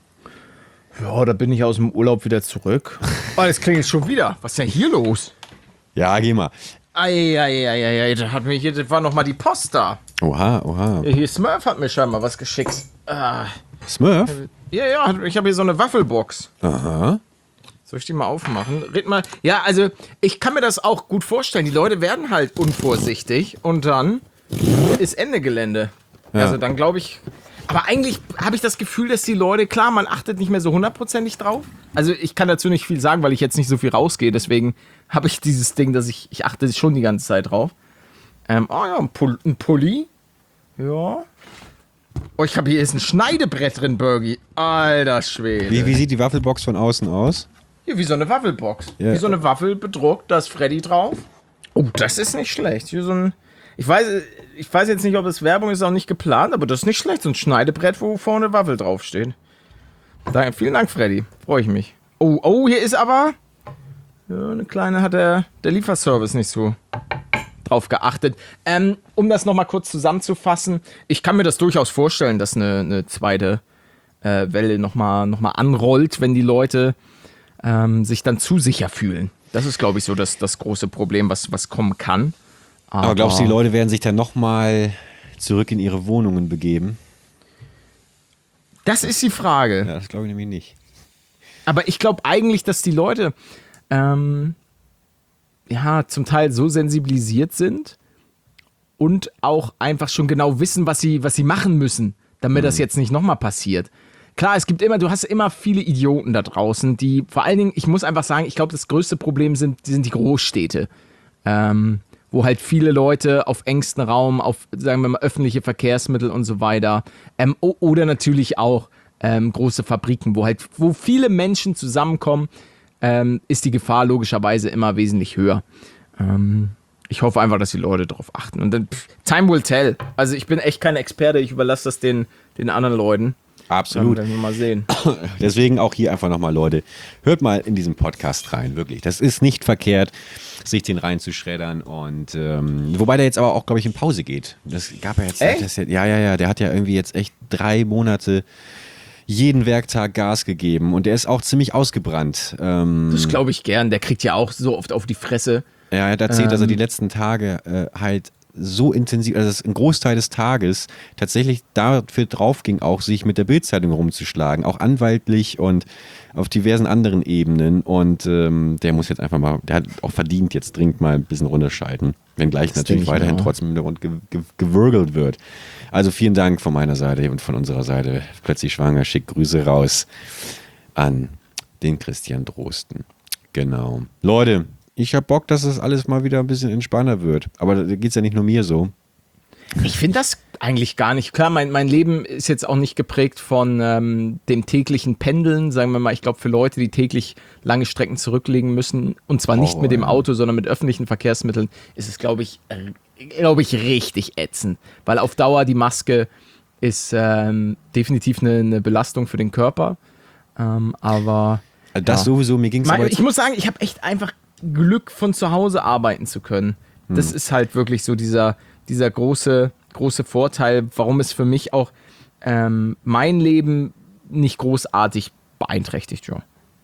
Ja, da bin ich aus dem Urlaub wieder zurück. Oh, das klingt jetzt schon wieder. Was ist denn hier los? Ja, geh mal. Eieieiei, da hat mir hier, das war nochmal die Post da. Oha, oha. Hier, Smurf hat mir scheinbar was geschickt. Ah. Smurf? Ja, ja, ich habe hier so eine Waffelbox. Aha. Soll ich die mal aufmachen? Red mal. Ja, also, ich kann mir das auch gut vorstellen. Die Leute werden halt unvorsichtig und dann ist Ende Gelände. Ja. Also, dann glaube ich. Aber eigentlich habe ich das Gefühl, dass die Leute, klar, man achtet nicht mehr so hundertprozentig drauf. Also, ich kann dazu nicht viel sagen, weil ich jetzt nicht so viel rausgehe. Deswegen habe ich dieses Ding, dass ich, ich achte schon die ganze Zeit drauf. Ähm, oh ja, ein, Pul ein Pulli. Ja. Oh, ich habe hier ist ein Schneidebrett drin, Bergi. Alter Schwede. Wie, wie sieht die Waffelbox von außen aus? Hier, wie so eine Waffelbox. Ja. Wie so eine Waffel bedruckt, da ist Freddy drauf. Oh, das ist nicht schlecht. Hier so ein. Ich weiß, ich weiß jetzt nicht, ob das Werbung ist, auch nicht geplant, aber das ist nicht schlecht. So ein Schneidebrett, wo vorne Waffel draufsteht. Da, vielen Dank, Freddy. Freue ich mich. Oh, oh, hier ist aber. Ja, eine kleine hat der, der Lieferservice nicht so drauf geachtet. Ähm, um das nochmal kurz zusammenzufassen, ich kann mir das durchaus vorstellen, dass eine, eine zweite äh, Welle nochmal noch mal anrollt, wenn die Leute ähm, sich dann zu sicher fühlen. Das ist, glaube ich, so das, das große Problem, was, was kommen kann. Aber glaubst du, die Leute werden sich dann nochmal zurück in ihre Wohnungen begeben? Das ist die Frage. Ja, das glaube ich nämlich nicht. Aber ich glaube eigentlich, dass die Leute ähm, ja zum Teil so sensibilisiert sind und auch einfach schon genau wissen, was sie, was sie machen müssen, damit mhm. das jetzt nicht nochmal passiert. Klar, es gibt immer, du hast immer viele Idioten da draußen, die vor allen Dingen, ich muss einfach sagen, ich glaube, das größte Problem sind, sind die Großstädte. Ähm, wo halt viele Leute auf engstem Raum, auf, sagen wir mal, öffentliche Verkehrsmittel und so weiter, ähm, oder natürlich auch ähm, große Fabriken, wo halt, wo viele Menschen zusammenkommen, ähm, ist die Gefahr logischerweise immer wesentlich höher. Ähm, ich hoffe einfach, dass die Leute darauf achten. Und dann, pff, time will tell. Also ich bin echt kein Experte, ich überlasse das den, den anderen Leuten. Absolut. Dann werden wir mal sehen. Deswegen auch hier einfach nochmal, Leute, hört mal in diesen Podcast rein, wirklich. Das ist nicht verkehrt, sich den reinzuschreddern und ähm, wobei der jetzt aber auch, glaube ich, in Pause geht. Das gab ja jetzt, das ja, ja, ja, der hat ja irgendwie jetzt echt drei Monate jeden Werktag Gas gegeben und der ist auch ziemlich ausgebrannt. Ähm, das glaube ich gern, der kriegt ja auch so oft auf die Fresse. Ja, er hat erzählt, ähm, dass er die Ähm, letzten Tage äh, halt so intensiv, also dass ein Großteil des Tages tatsächlich dafür drauf ging, auch sich mit der Bild-Zeitung rumzuschlagen, auch anwaltlich und auf diversen anderen Ebenen und ähm, der muss jetzt einfach mal, der hat auch verdient, jetzt dringend mal ein bisschen runterschalten, wenngleich Das natürlich denke ich weiterhin mir auch. trotzdem im Hintergrund ge ge gewürgelt wird. Also vielen Dank von meiner Seite und von unserer Seite, plötzlich schwanger, schick Grüße raus an den Christian Drosten. Genau. Leute, ich hab Bock, dass das alles mal wieder ein bisschen entspannter wird. Aber da geht's ja nicht nur mir so. Ich finde das eigentlich gar nicht. Klar, mein, mein Leben ist jetzt auch nicht geprägt von ähm, dem täglichen Pendeln. Sagen wir mal, ich glaube, für Leute, die täglich lange Strecken zurücklegen müssen, und zwar nicht Oh, mit dem ja. Auto, sondern mit öffentlichen Verkehrsmitteln, ist es, glaube ich, äh, glaube ich, richtig ätzend. Weil auf Dauer die Maske ist ähm, definitiv eine, eine Belastung für den Körper. Ähm, aber Das ja. sowieso, mir ging's Mein, aber ich muss sagen, ich habe echt einfach Glück, von zu Hause arbeiten zu können. Das Hm. ist halt wirklich so dieser, dieser große, große Vorteil, warum es für mich auch ähm, mein Leben nicht großartig beeinträchtigt. Ja.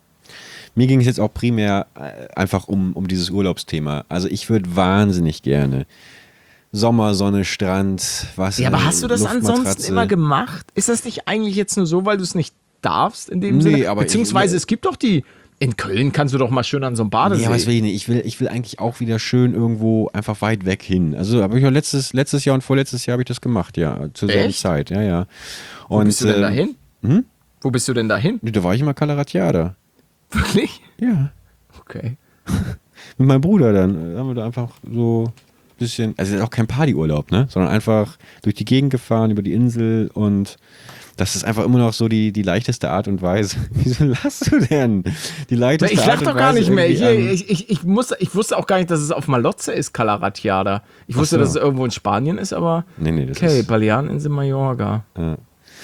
Mir ging es jetzt auch primär äh, einfach um, um dieses Urlaubsthema. Also ich würde wahnsinnig gerne Sommer, Sonne, Strand, Wasser, Ja, aber hast du das ansonsten Luftmatratze. immer gemacht? Ist das nicht eigentlich jetzt nur so, weil du es nicht darfst in dem Nee, Sinne? aber Beziehungsweise ich- es gibt doch die, in Köln kannst du doch mal schön an so einem Badesee. Nee, was will ich nicht? Ich will, ich will eigentlich auch wieder schön irgendwo einfach weit weg hin. Also habe ich auch letztes, letztes Jahr und vorletztes Jahr habe ich das gemacht, ja. Zur selben Echt? Zeit, ja, ja. Und, Wo bist du denn ähm, dahin? hm? Wo bist du denn dahin? Da war ich immer Calaratiada. Wirklich? Ja. Okay. Mit meinem Bruder dann. Da haben wir da einfach so ein bisschen, also das ist auch kein Partyurlaub, ne? Sondern einfach durch die Gegend gefahren, über die Insel und das ist einfach immer noch so die, die leichteste Art und Weise. Wieso lachst du denn? Die leichteste Ich Art lach und doch gar Weise nicht mehr. Ich, irgendwie an- ich, ich, ich, muss, ich wusste auch gar nicht, dass es auf Malotze ist, Calaratiada. Ich wusste, so. dass es irgendwo in Spanien ist, aber Nee, nee, das okay, ist- Baleareninsel Mallorca. Ja.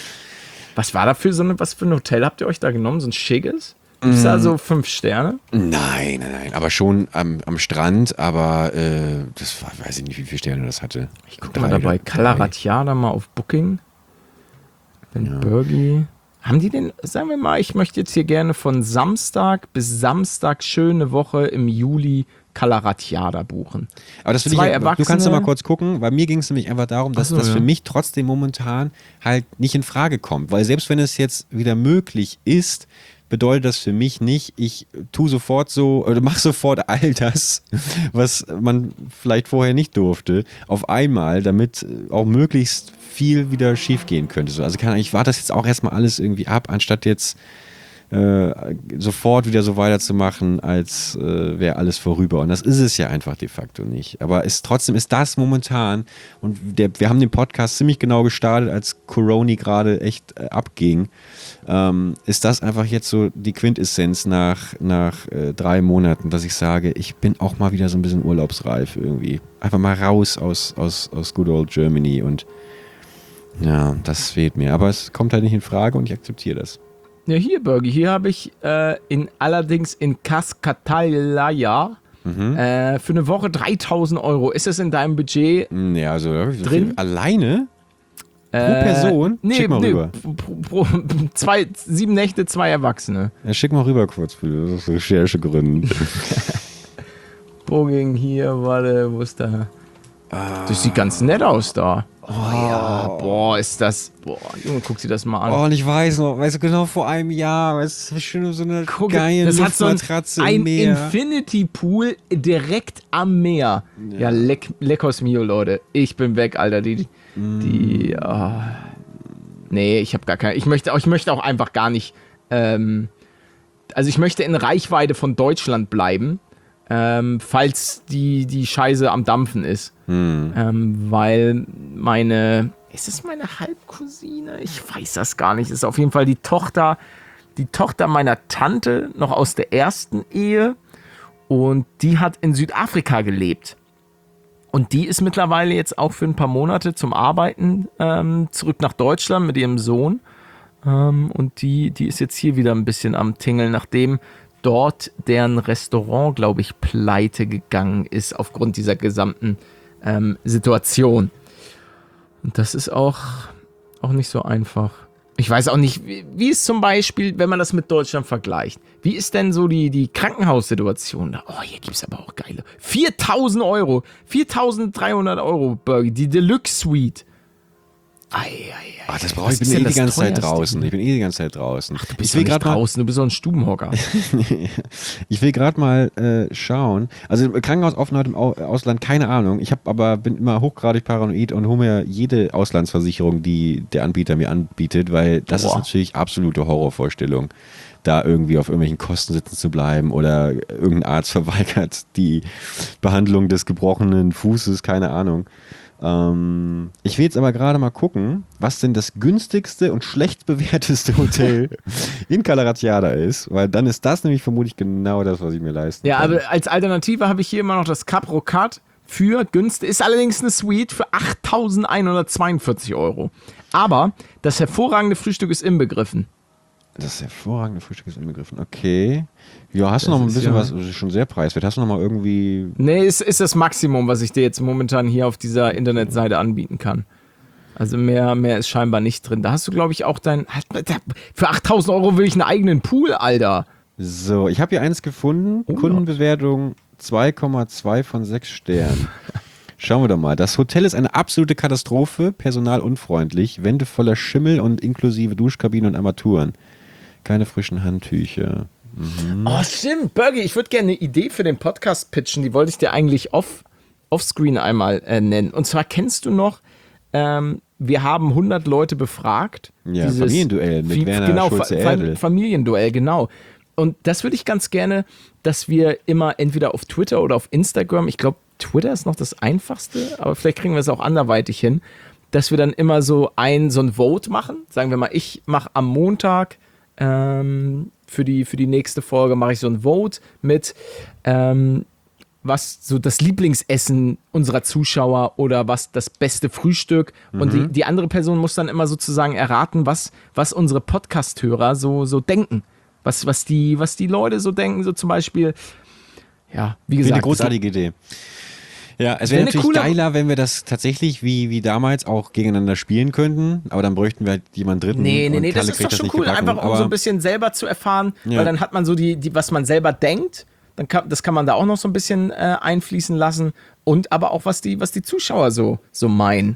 Was war da für so eine, was für ein Hotel habt ihr euch da genommen? So ein schickes? Ist da so fünf Sterne? Nein, nein, nein. Aber schon am, am Strand, aber äh, das war, weiß ich nicht, wie viele Sterne das hatte. Ich guck mal dabei. Calaratiada mal auf Booking. Ben Ja. Bergi. Haben die denn, sagen wir mal, ich möchte jetzt hier gerne von Samstag bis Samstag schöne Woche im Juli Calaratiada buchen. Aber das will Zwei ich, du kannst Erwachsene. ja mal kurz gucken, weil mir ging es nämlich einfach darum, dass Ach so, das ja. für mich trotzdem momentan halt nicht in Frage kommt. Weil selbst wenn es jetzt wieder möglich ist, bedeutet das für mich nicht, ich tue sofort so, oder mache sofort all das, was man vielleicht vorher nicht durfte, auf einmal, damit auch möglichst viel wieder schief gehen könnte. So, also kann, ich warte das jetzt auch erstmal alles irgendwie ab, anstatt jetzt äh, sofort wieder so weiterzumachen, als äh, wäre alles vorüber. Und das ist es ja einfach de facto nicht. Aber ist, trotzdem ist das momentan, und der, wir haben den Podcast ziemlich genau gestartet, als Corona gerade echt äh, abging, ähm, ist das einfach jetzt so die Quintessenz nach, nach äh, drei Monaten, dass ich sage, ich bin auch mal wieder so ein bisschen urlaubsreif irgendwie. Einfach mal raus aus, aus, aus good old Germany und ja, das fehlt mir. Aber es kommt halt nicht in Frage und ich akzeptiere das. Ja, hier, Bergi, hier habe ich äh, in, allerdings in Cascatalaya Mhm. äh, für eine Woche dreitausend Euro. Ist das in deinem Budget? Ja, also so Drin? viel alleine? Pro Äh, Person? Nee, Schick mal nee, rüber. Pro, pro, zwei, sieben Nächte, zwei Erwachsene. Ja, schick mal rüber kurz für aus Recherchegründen. Booking hier, warte, wo ist da? Das sieht ganz nett aus da. Oh ja, boah, ist das, boah, Junge, guck dir das mal an. Oh, und ich weiß noch, weißt du, genau vor einem Jahr, es ist schon so eine Guck, geile das hat so ein, Luftmatratze ein im Meer. Infinity Pool direkt am Meer. Ja, ja leck, leckos mio, Leute. Ich bin weg, Alter. Die, die, oh. Nee, ich habe gar keine, ich möchte, auch, ich möchte auch einfach gar nicht, ähm, also ich möchte in Reichweite von Deutschland bleiben, ähm, falls die, die Scheiße am Dampfen ist. Hm. Ähm, weil meine, ist es meine Halbcousine? Ich weiß das gar nicht. Ist auf jeden Fall die Tochter, die Tochter meiner Tante, noch aus der ersten Ehe. Und die hat in Südafrika gelebt. Und die ist mittlerweile jetzt auch für ein paar Monate zum Arbeiten ähm, zurück nach Deutschland mit ihrem Sohn. Ähm, und die, die ist jetzt hier wieder ein bisschen am Tingeln, nachdem dort deren Restaurant, glaube ich, pleite gegangen ist aufgrund dieser gesamten ähm, Situation. Und das ist auch, auch nicht so einfach. Ich weiß auch nicht, wie, wie ist zum Beispiel, wenn man das mit Deutschland vergleicht, wie ist denn so die, die Krankenhaussituation da? Oh, hier gibt es aber auch geile. viertausend Euro, viertausenddreihundert Euro, Burger, die Deluxe Suite. Ei, ei, ei. Ach, das brauche ich, bin ja eh die ganze Zeit draußen. Ich bin eh die ganze Zeit draußen. Ach, du bist ich will nicht draußen, mal, du bist so ein Stubenhocker. Ich will gerade mal äh, schauen. Also Krankenhausaufenthalt im Ausland, keine Ahnung. Ich habe aber bin immer hochgradig paranoid und hole mir jede Auslandsversicherung, die der Anbieter mir anbietet, weil das Boah. ist natürlich absolute Horrorvorstellung, da irgendwie auf irgendwelchen Kosten sitzen zu bleiben oder irgendein Arzt verweigert die Behandlung des gebrochenen Fußes, keine Ahnung. Ähm, ich will jetzt aber gerade mal gucken, was denn das günstigste und schlecht bewerteste Hotel in Calaratiada ist, weil dann ist das nämlich vermutlich genau das, was ich mir leisten ja, kann. Ja, aber als Alternative habe ich hier immer noch das Cap Rocat für günstig, ist allerdings eine Suite für achttausendeinhundertzweiundvierzig Euro. Aber das hervorragende Frühstück ist inbegriffen. Das hervorragende Frühstück ist inbegriffen. Okay. Ja, hast das du noch ein bisschen ja was, das ist schon sehr preiswert. Hast du noch mal irgendwie... Nee, ist, ist das Maximum, was ich dir jetzt momentan hier auf dieser Internetseite anbieten kann. Also mehr, mehr ist scheinbar nicht drin. Da hast du, glaube ich, auch dein... Für achttausend Euro will ich einen eigenen Pool, Alter. So, ich habe hier eines gefunden. Oh, Kundenbewertung zwei Komma zwei von sechs Sternen. Schauen wir doch mal. Das Hotel ist eine absolute Katastrophe, personalunfreundlich, Wände voller Schimmel und inklusive Duschkabinen und Armaturen. Keine frischen Handtücher. Mhm. Oh, stimmt. Bergi, ich würde gerne eine Idee für den Podcast pitchen. Die wollte ich dir eigentlich off, offscreen einmal äh, nennen. Und zwar kennst du noch, ähm, wir haben hundert Leute befragt. Ja, dieses Familienduell mit Werner genau, Schulze-Erdel. Familienduell, genau. Und das würde ich ganz gerne, dass wir immer entweder auf Twitter oder auf Instagram, ich glaube, Twitter ist noch das Einfachste, aber vielleicht kriegen wir es auch anderweitig hin, dass wir dann immer so ein, so ein Vote machen. Sagen wir mal, ich mache am Montag ähm, für, die, für die nächste Folge mache ich so ein Vote mit ähm, was so das Lieblingsessen unserer Zuschauer oder was das beste Frühstück. Mhm. Und die, die andere Person muss dann immer sozusagen erraten, was, was unsere Podcast-Hörer so, so denken. Was, was, die, was die Leute so denken, so zum Beispiel, ja, wie gesagt. Eine großartige Idee. Ja, es wäre natürlich geiler, wenn wir das tatsächlich wie, wie damals auch gegeneinander spielen könnten, aber dann bräuchten wir halt jemanden dritten. Nee, nee, nee, das ist doch schon cool, gebacken, einfach um so ein bisschen selber zu erfahren, ja. Weil dann hat man so die, die was man selber denkt, dann kann, das kann man da auch noch so ein bisschen äh, einfließen lassen und aber auch, was die, was die Zuschauer so, so meinen.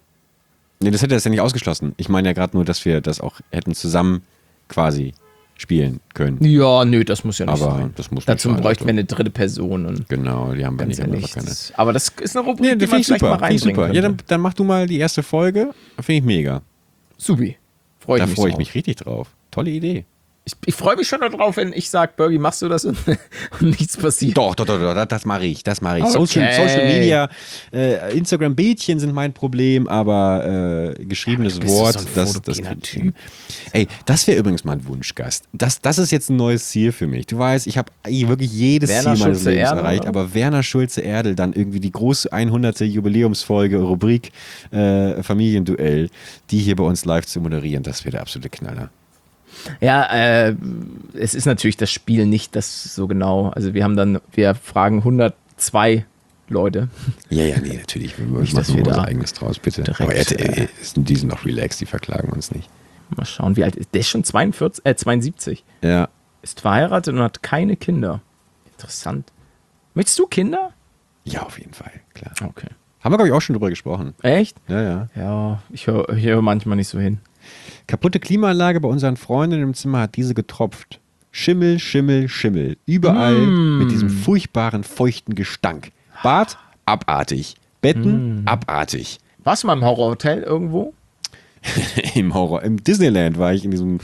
Nee, das hätte das ja nicht ausgeschlossen. Ich meine ja gerade nur, dass wir das auch hätten zusammen quasi spielen können. Ja, nö, das muss ja nicht aber sein. Das muss Dazu sein, bräuchten wir also. eine dritte Person. Und genau, die haben wir nicht. Ehrlich, keine. Das, aber das ist eine Rubrik, nee, die man vielleicht super, mal reinbringen super. Ja, dann, dann mach du mal die erste Folge. Finde ich mega. Subi. Freu ich da mich freue ich drauf. mich richtig drauf. Tolle Idee. Ich, ich freue mich schon darauf, wenn ich sage, Bergi, machst du das und, und nichts passiert. Doch, doch, doch, doch das mache ich, das mache ich. Okay. Social, Social Media, äh, Instagram-Bildchen sind mein Problem, aber äh, geschriebenes ja, Wort, so das, das Typ. Ey, das wäre übrigens mal ein Wunschgast. Das, das ist jetzt ein neues Ziel für mich. Du weißt, ich habe wirklich jedes Werner Ziel meines Schulze Lebens Erdel, erreicht, oder? aber Werner Schulze-Erdel dann irgendwie die große hunderte Jubiläumsfolge, Rubrik äh, Familienduell, die hier bei uns live zu moderieren, das wäre der absolute Knaller. Ja, äh, es ist natürlich das Spiel nicht das so genau. Also wir haben dann, wir fragen hundertzwei Leute. Ja, ja, nee, natürlich. Wir nicht, machen dass wir unser da eigenes draus, bitte. direkt, Aber R T L, äh, die sind noch relaxed, die verklagen uns nicht. Mal schauen, wie alt ist der? Ist schon zweiundvierzig, äh, zweiundsiebzig. Ja. Ist verheiratet und hat keine Kinder. Interessant. Möchtest du Kinder? Ja, auf jeden Fall, klar. Okay. Haben wir, glaube ich, auch schon drüber gesprochen. Echt? Ja, ja. Ja, ich höre ich hör manchmal nicht so hin. Kaputte Klimaanlage bei unseren Freundinnen im Zimmer hat diese getropft. Schimmel, Schimmel, Schimmel. Überall Mm. mit diesem furchtbaren, feuchten Gestank. Bad, abartig. Betten, Mm. abartig. Warst du mal im Horrorhotel irgendwo? Im Horror, im Disneyland war ich in diesem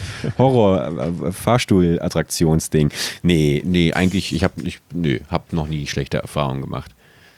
Horror-Fahrstuhl-Attraktionsding. Nee, nee, eigentlich, ich habe ich, nee, hab noch nie schlechte Erfahrungen gemacht.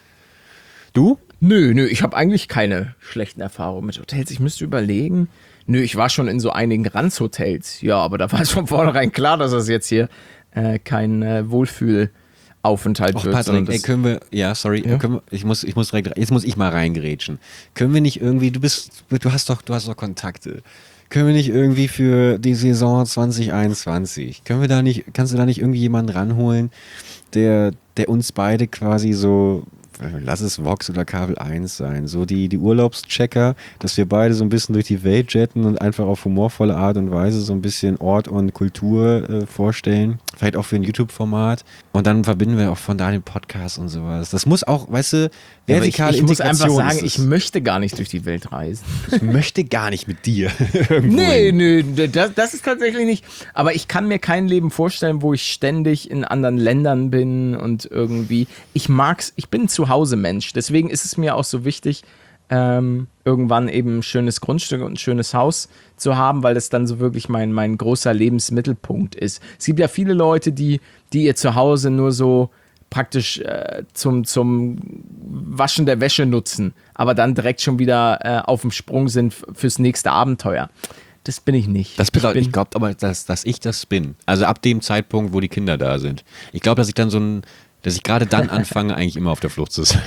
Du? Nö, nö, ich habe eigentlich keine schlechten Erfahrungen mit Hotels. Ich müsste überlegen. Nö, ich war schon in so einigen Ranzhotels. Ja, aber da war es von vornherein klar, dass das jetzt hier äh, kein äh, Wohlfühlaufenthalt Och, wird. Patrick, das, ey, können wir, ja, sorry, Ja? Können wir, ich muss, ich muss direkt, jetzt muss ich mal reingrätschen. Können wir nicht irgendwie, du bist, du hast doch, du hast doch Kontakte. Können wir nicht irgendwie für die Saison zwanzig einundzwanzig, können wir da nicht, kannst du da nicht irgendwie jemanden ranholen, der, der uns beide quasi so, lass es Vox oder Kabel eins sein, so die, die Urlaubschecker, dass wir beide so ein bisschen durch die Welt jetten und einfach auf humorvolle Art und Weise so ein bisschen Ort und Kultur äh, vorstellen. Vielleicht auch für ein YouTube-Format. Und dann verbinden wir auch von da den Podcast und sowas. Das muss auch, weißt du, ja, aber ich, vertikale ich muss einfach Integration sagen, ist ich es. möchte gar nicht durch die Welt reisen. Ich möchte gar nicht mit dir irgendwo Nee, hin. nee, das, das ist tatsächlich nicht. Aber ich kann mir kein Leben vorstellen, wo ich ständig in anderen Ländern bin und irgendwie. Ich mag's, ich bin ein Zuhause-Mensch. Deswegen ist es mir auch so wichtig, ähm, irgendwann eben ein schönes Grundstück und ein schönes Haus zu haben, weil das dann so wirklich mein, mein großer Lebensmittelpunkt ist. Es gibt ja viele Leute, die, die ihr Zuhause nur so praktisch äh, zum, zum Waschen der Wäsche nutzen, aber dann direkt schon wieder äh, auf dem Sprung sind f- fürs nächste Abenteuer. Das bin ich nicht. Das ich ich, bin, ich glaube aber, dass, dass ich das bin. Also ab dem Zeitpunkt, wo die Kinder da sind. Ich glaube, dass ich dann so ein, dass ich gerade dann anfange, eigentlich immer auf der Flucht zu sein.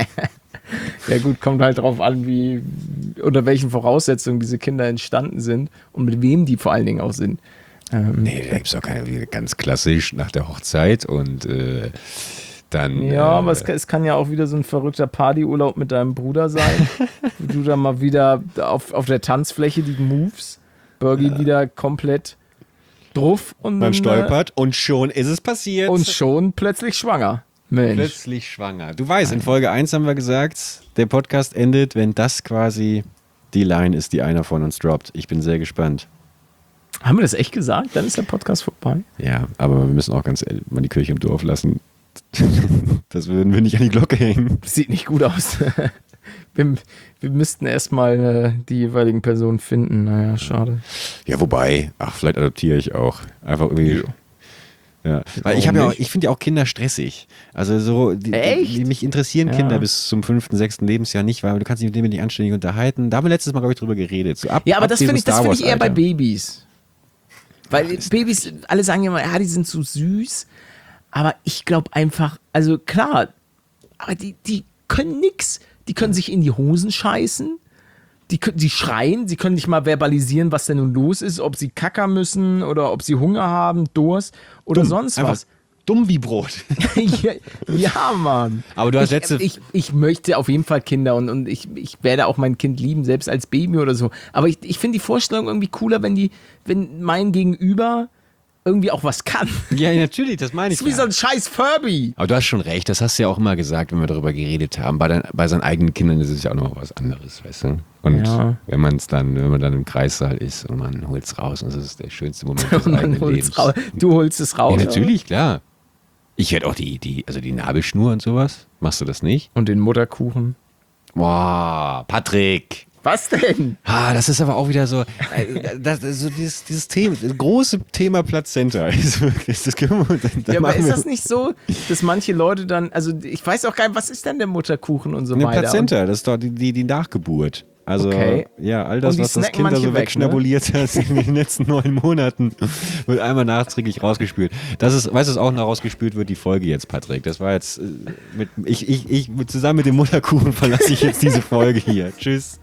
ja gut, kommt halt drauf an, wie unter welchen Voraussetzungen diese Kinder entstanden sind und mit wem die vor allen Dingen auch sind. Ähm, Nee, da gibt es auch keine, wie ganz klassisch nach der Hochzeit und äh, dann. Ja, äh, aber es, kann- es kann ja auch wieder so ein verrückter Partyurlaub mit deinem Bruder sein. Wo du dann mal wieder auf, auf der Tanzfläche die Moves, Bergie wieder komplett drauf und man dann, stolpert und schon ist es passiert. äh, und schon plötzlich schwanger. Mensch. plötzlich schwanger. Du weißt, in Folge eins haben wir gesagt, der Podcast endet, wenn das quasi die Line ist, die einer von uns droppt. Ich bin sehr gespannt. Haben wir das echt gesagt? Dann ist der Podcast vorbei. Ja, aber wir müssen auch ganz ehrlich mal die Kirche im Dorf lassen. Das würden wir nicht an die Glocke hängen. Sieht nicht gut aus. wir, wir müssten erstmal äh, die jeweiligen Personen finden. Naja, schade. Ja, wobei, ach, vielleicht adoptiere ich auch. Einfach irgendwie. Ja. Weil ich Warum habe ja auch, nicht? ich finde ja auch Kinder stressig. Also so, die, Echt? Die, mich interessieren Ja. Kinder bis zum fünften, sechsten Lebensjahr nicht, weil du kannst dich mit denen nicht anständig unterhalten. Da haben wir letztes Mal, glaube ich, drüber geredet. So ab, Ja, aber ab das diesem finde ich, das Star find ich eher bei Wars-Alter. Babys. Weil Babys, alle sagen immer, ja, die sind so süß. Aber ich glaube einfach, also klar, aber die, die können nix. Die können sich in die Hosen scheißen. Die, können- die schreien, sie können nicht mal verbalisieren, was denn nun los ist, ob sie kackern müssen oder ob sie Hunger haben, Durst oder Dumm, sonst einfach was. Dumm wie Brot. ja, ja, Mann. Aber du hast ich, letzte- ich, ich möchte auf jeden Fall Kinder und, und ich, ich werde auch mein Kind lieben, selbst als Baby oder so. Aber ich, ich finde die Vorstellung irgendwie cooler, wenn die, wenn mein Gegenüber irgendwie auch was kann. Ja, natürlich, das meine Das ist wie so ein scheiß Furby. Aber du hast schon recht, das hast du ja auch immer gesagt, wenn wir darüber geredet haben. Bei, dein, bei seinen eigenen Kindern ist es ja auch noch was anderes, weißt du? Und Ja. wenn man es dann, wenn man dann im Kreissaal ist und man holt es raus und das ist der schönste Moment des Und eigenen dann holt's Lebens. raus. Du holst es raus. Ja, natürlich, klar. Ich hätte auch die, die, also die Nabelschnur und sowas. Machst du das nicht? Und den Mutterkuchen. Boah, Patrick. Was denn? Ah, das ist aber auch wieder so, äh, das, so dieses, dieses Thema, das große Thema Plazenta ist wirklich, das können wir, da Ja, aber machen ist wir- das nicht so, dass manche Leute dann, also ich weiß auch gar nicht, was ist denn der Mutterkuchen und so Eine weiter? Plazenta, das ist doch die, die, die Nachgeburt. Also, Okay. ja, all das, Und die was das snacken Kind da manche so weg, wegschnabuliert hat in den letzten neun Monaten, wird einmal nachträglich rausgespült. Das ist, weißt du, was auch noch rausgespült wird, die Folge jetzt, Patrick. Das war jetzt, äh, mit, ich, ich, ich, mit, zusammen mit dem Mutterkuchen verlasse ich jetzt diese Folge hier. Tschüss.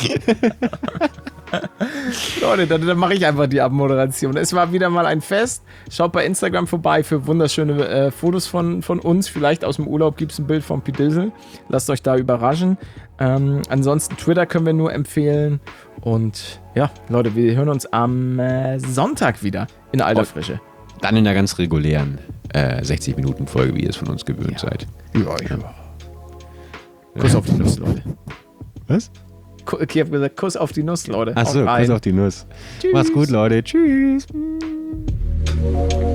Leute, dann, dann mache ich einfach die Abmoderation. Es war wieder mal ein Fest. Schaut bei Instagram vorbei für wunderschöne äh, Fotos von, von uns. Vielleicht aus dem Urlaub gibt es ein Bild von Pidilsel. Lasst euch da überraschen. Ähm, ansonsten Twitter können wir nur empfehlen. Und ja, Leute, wir hören uns am äh, Sonntag wieder in alter Oh. Frische. Dann in der ganz regulären äh, sechzig Minuten Folge, wie ihr es von uns gewöhnt Ja. seid. Ja, ja. Kuss auf die Nuss, Leute. Was? Ku- Ich habe gesagt, Kuss auf die Nuss, Leute. Achso, Haut rein. Kuss auf die Nuss. Tschüss. Mach's gut, Leute. Tschüss.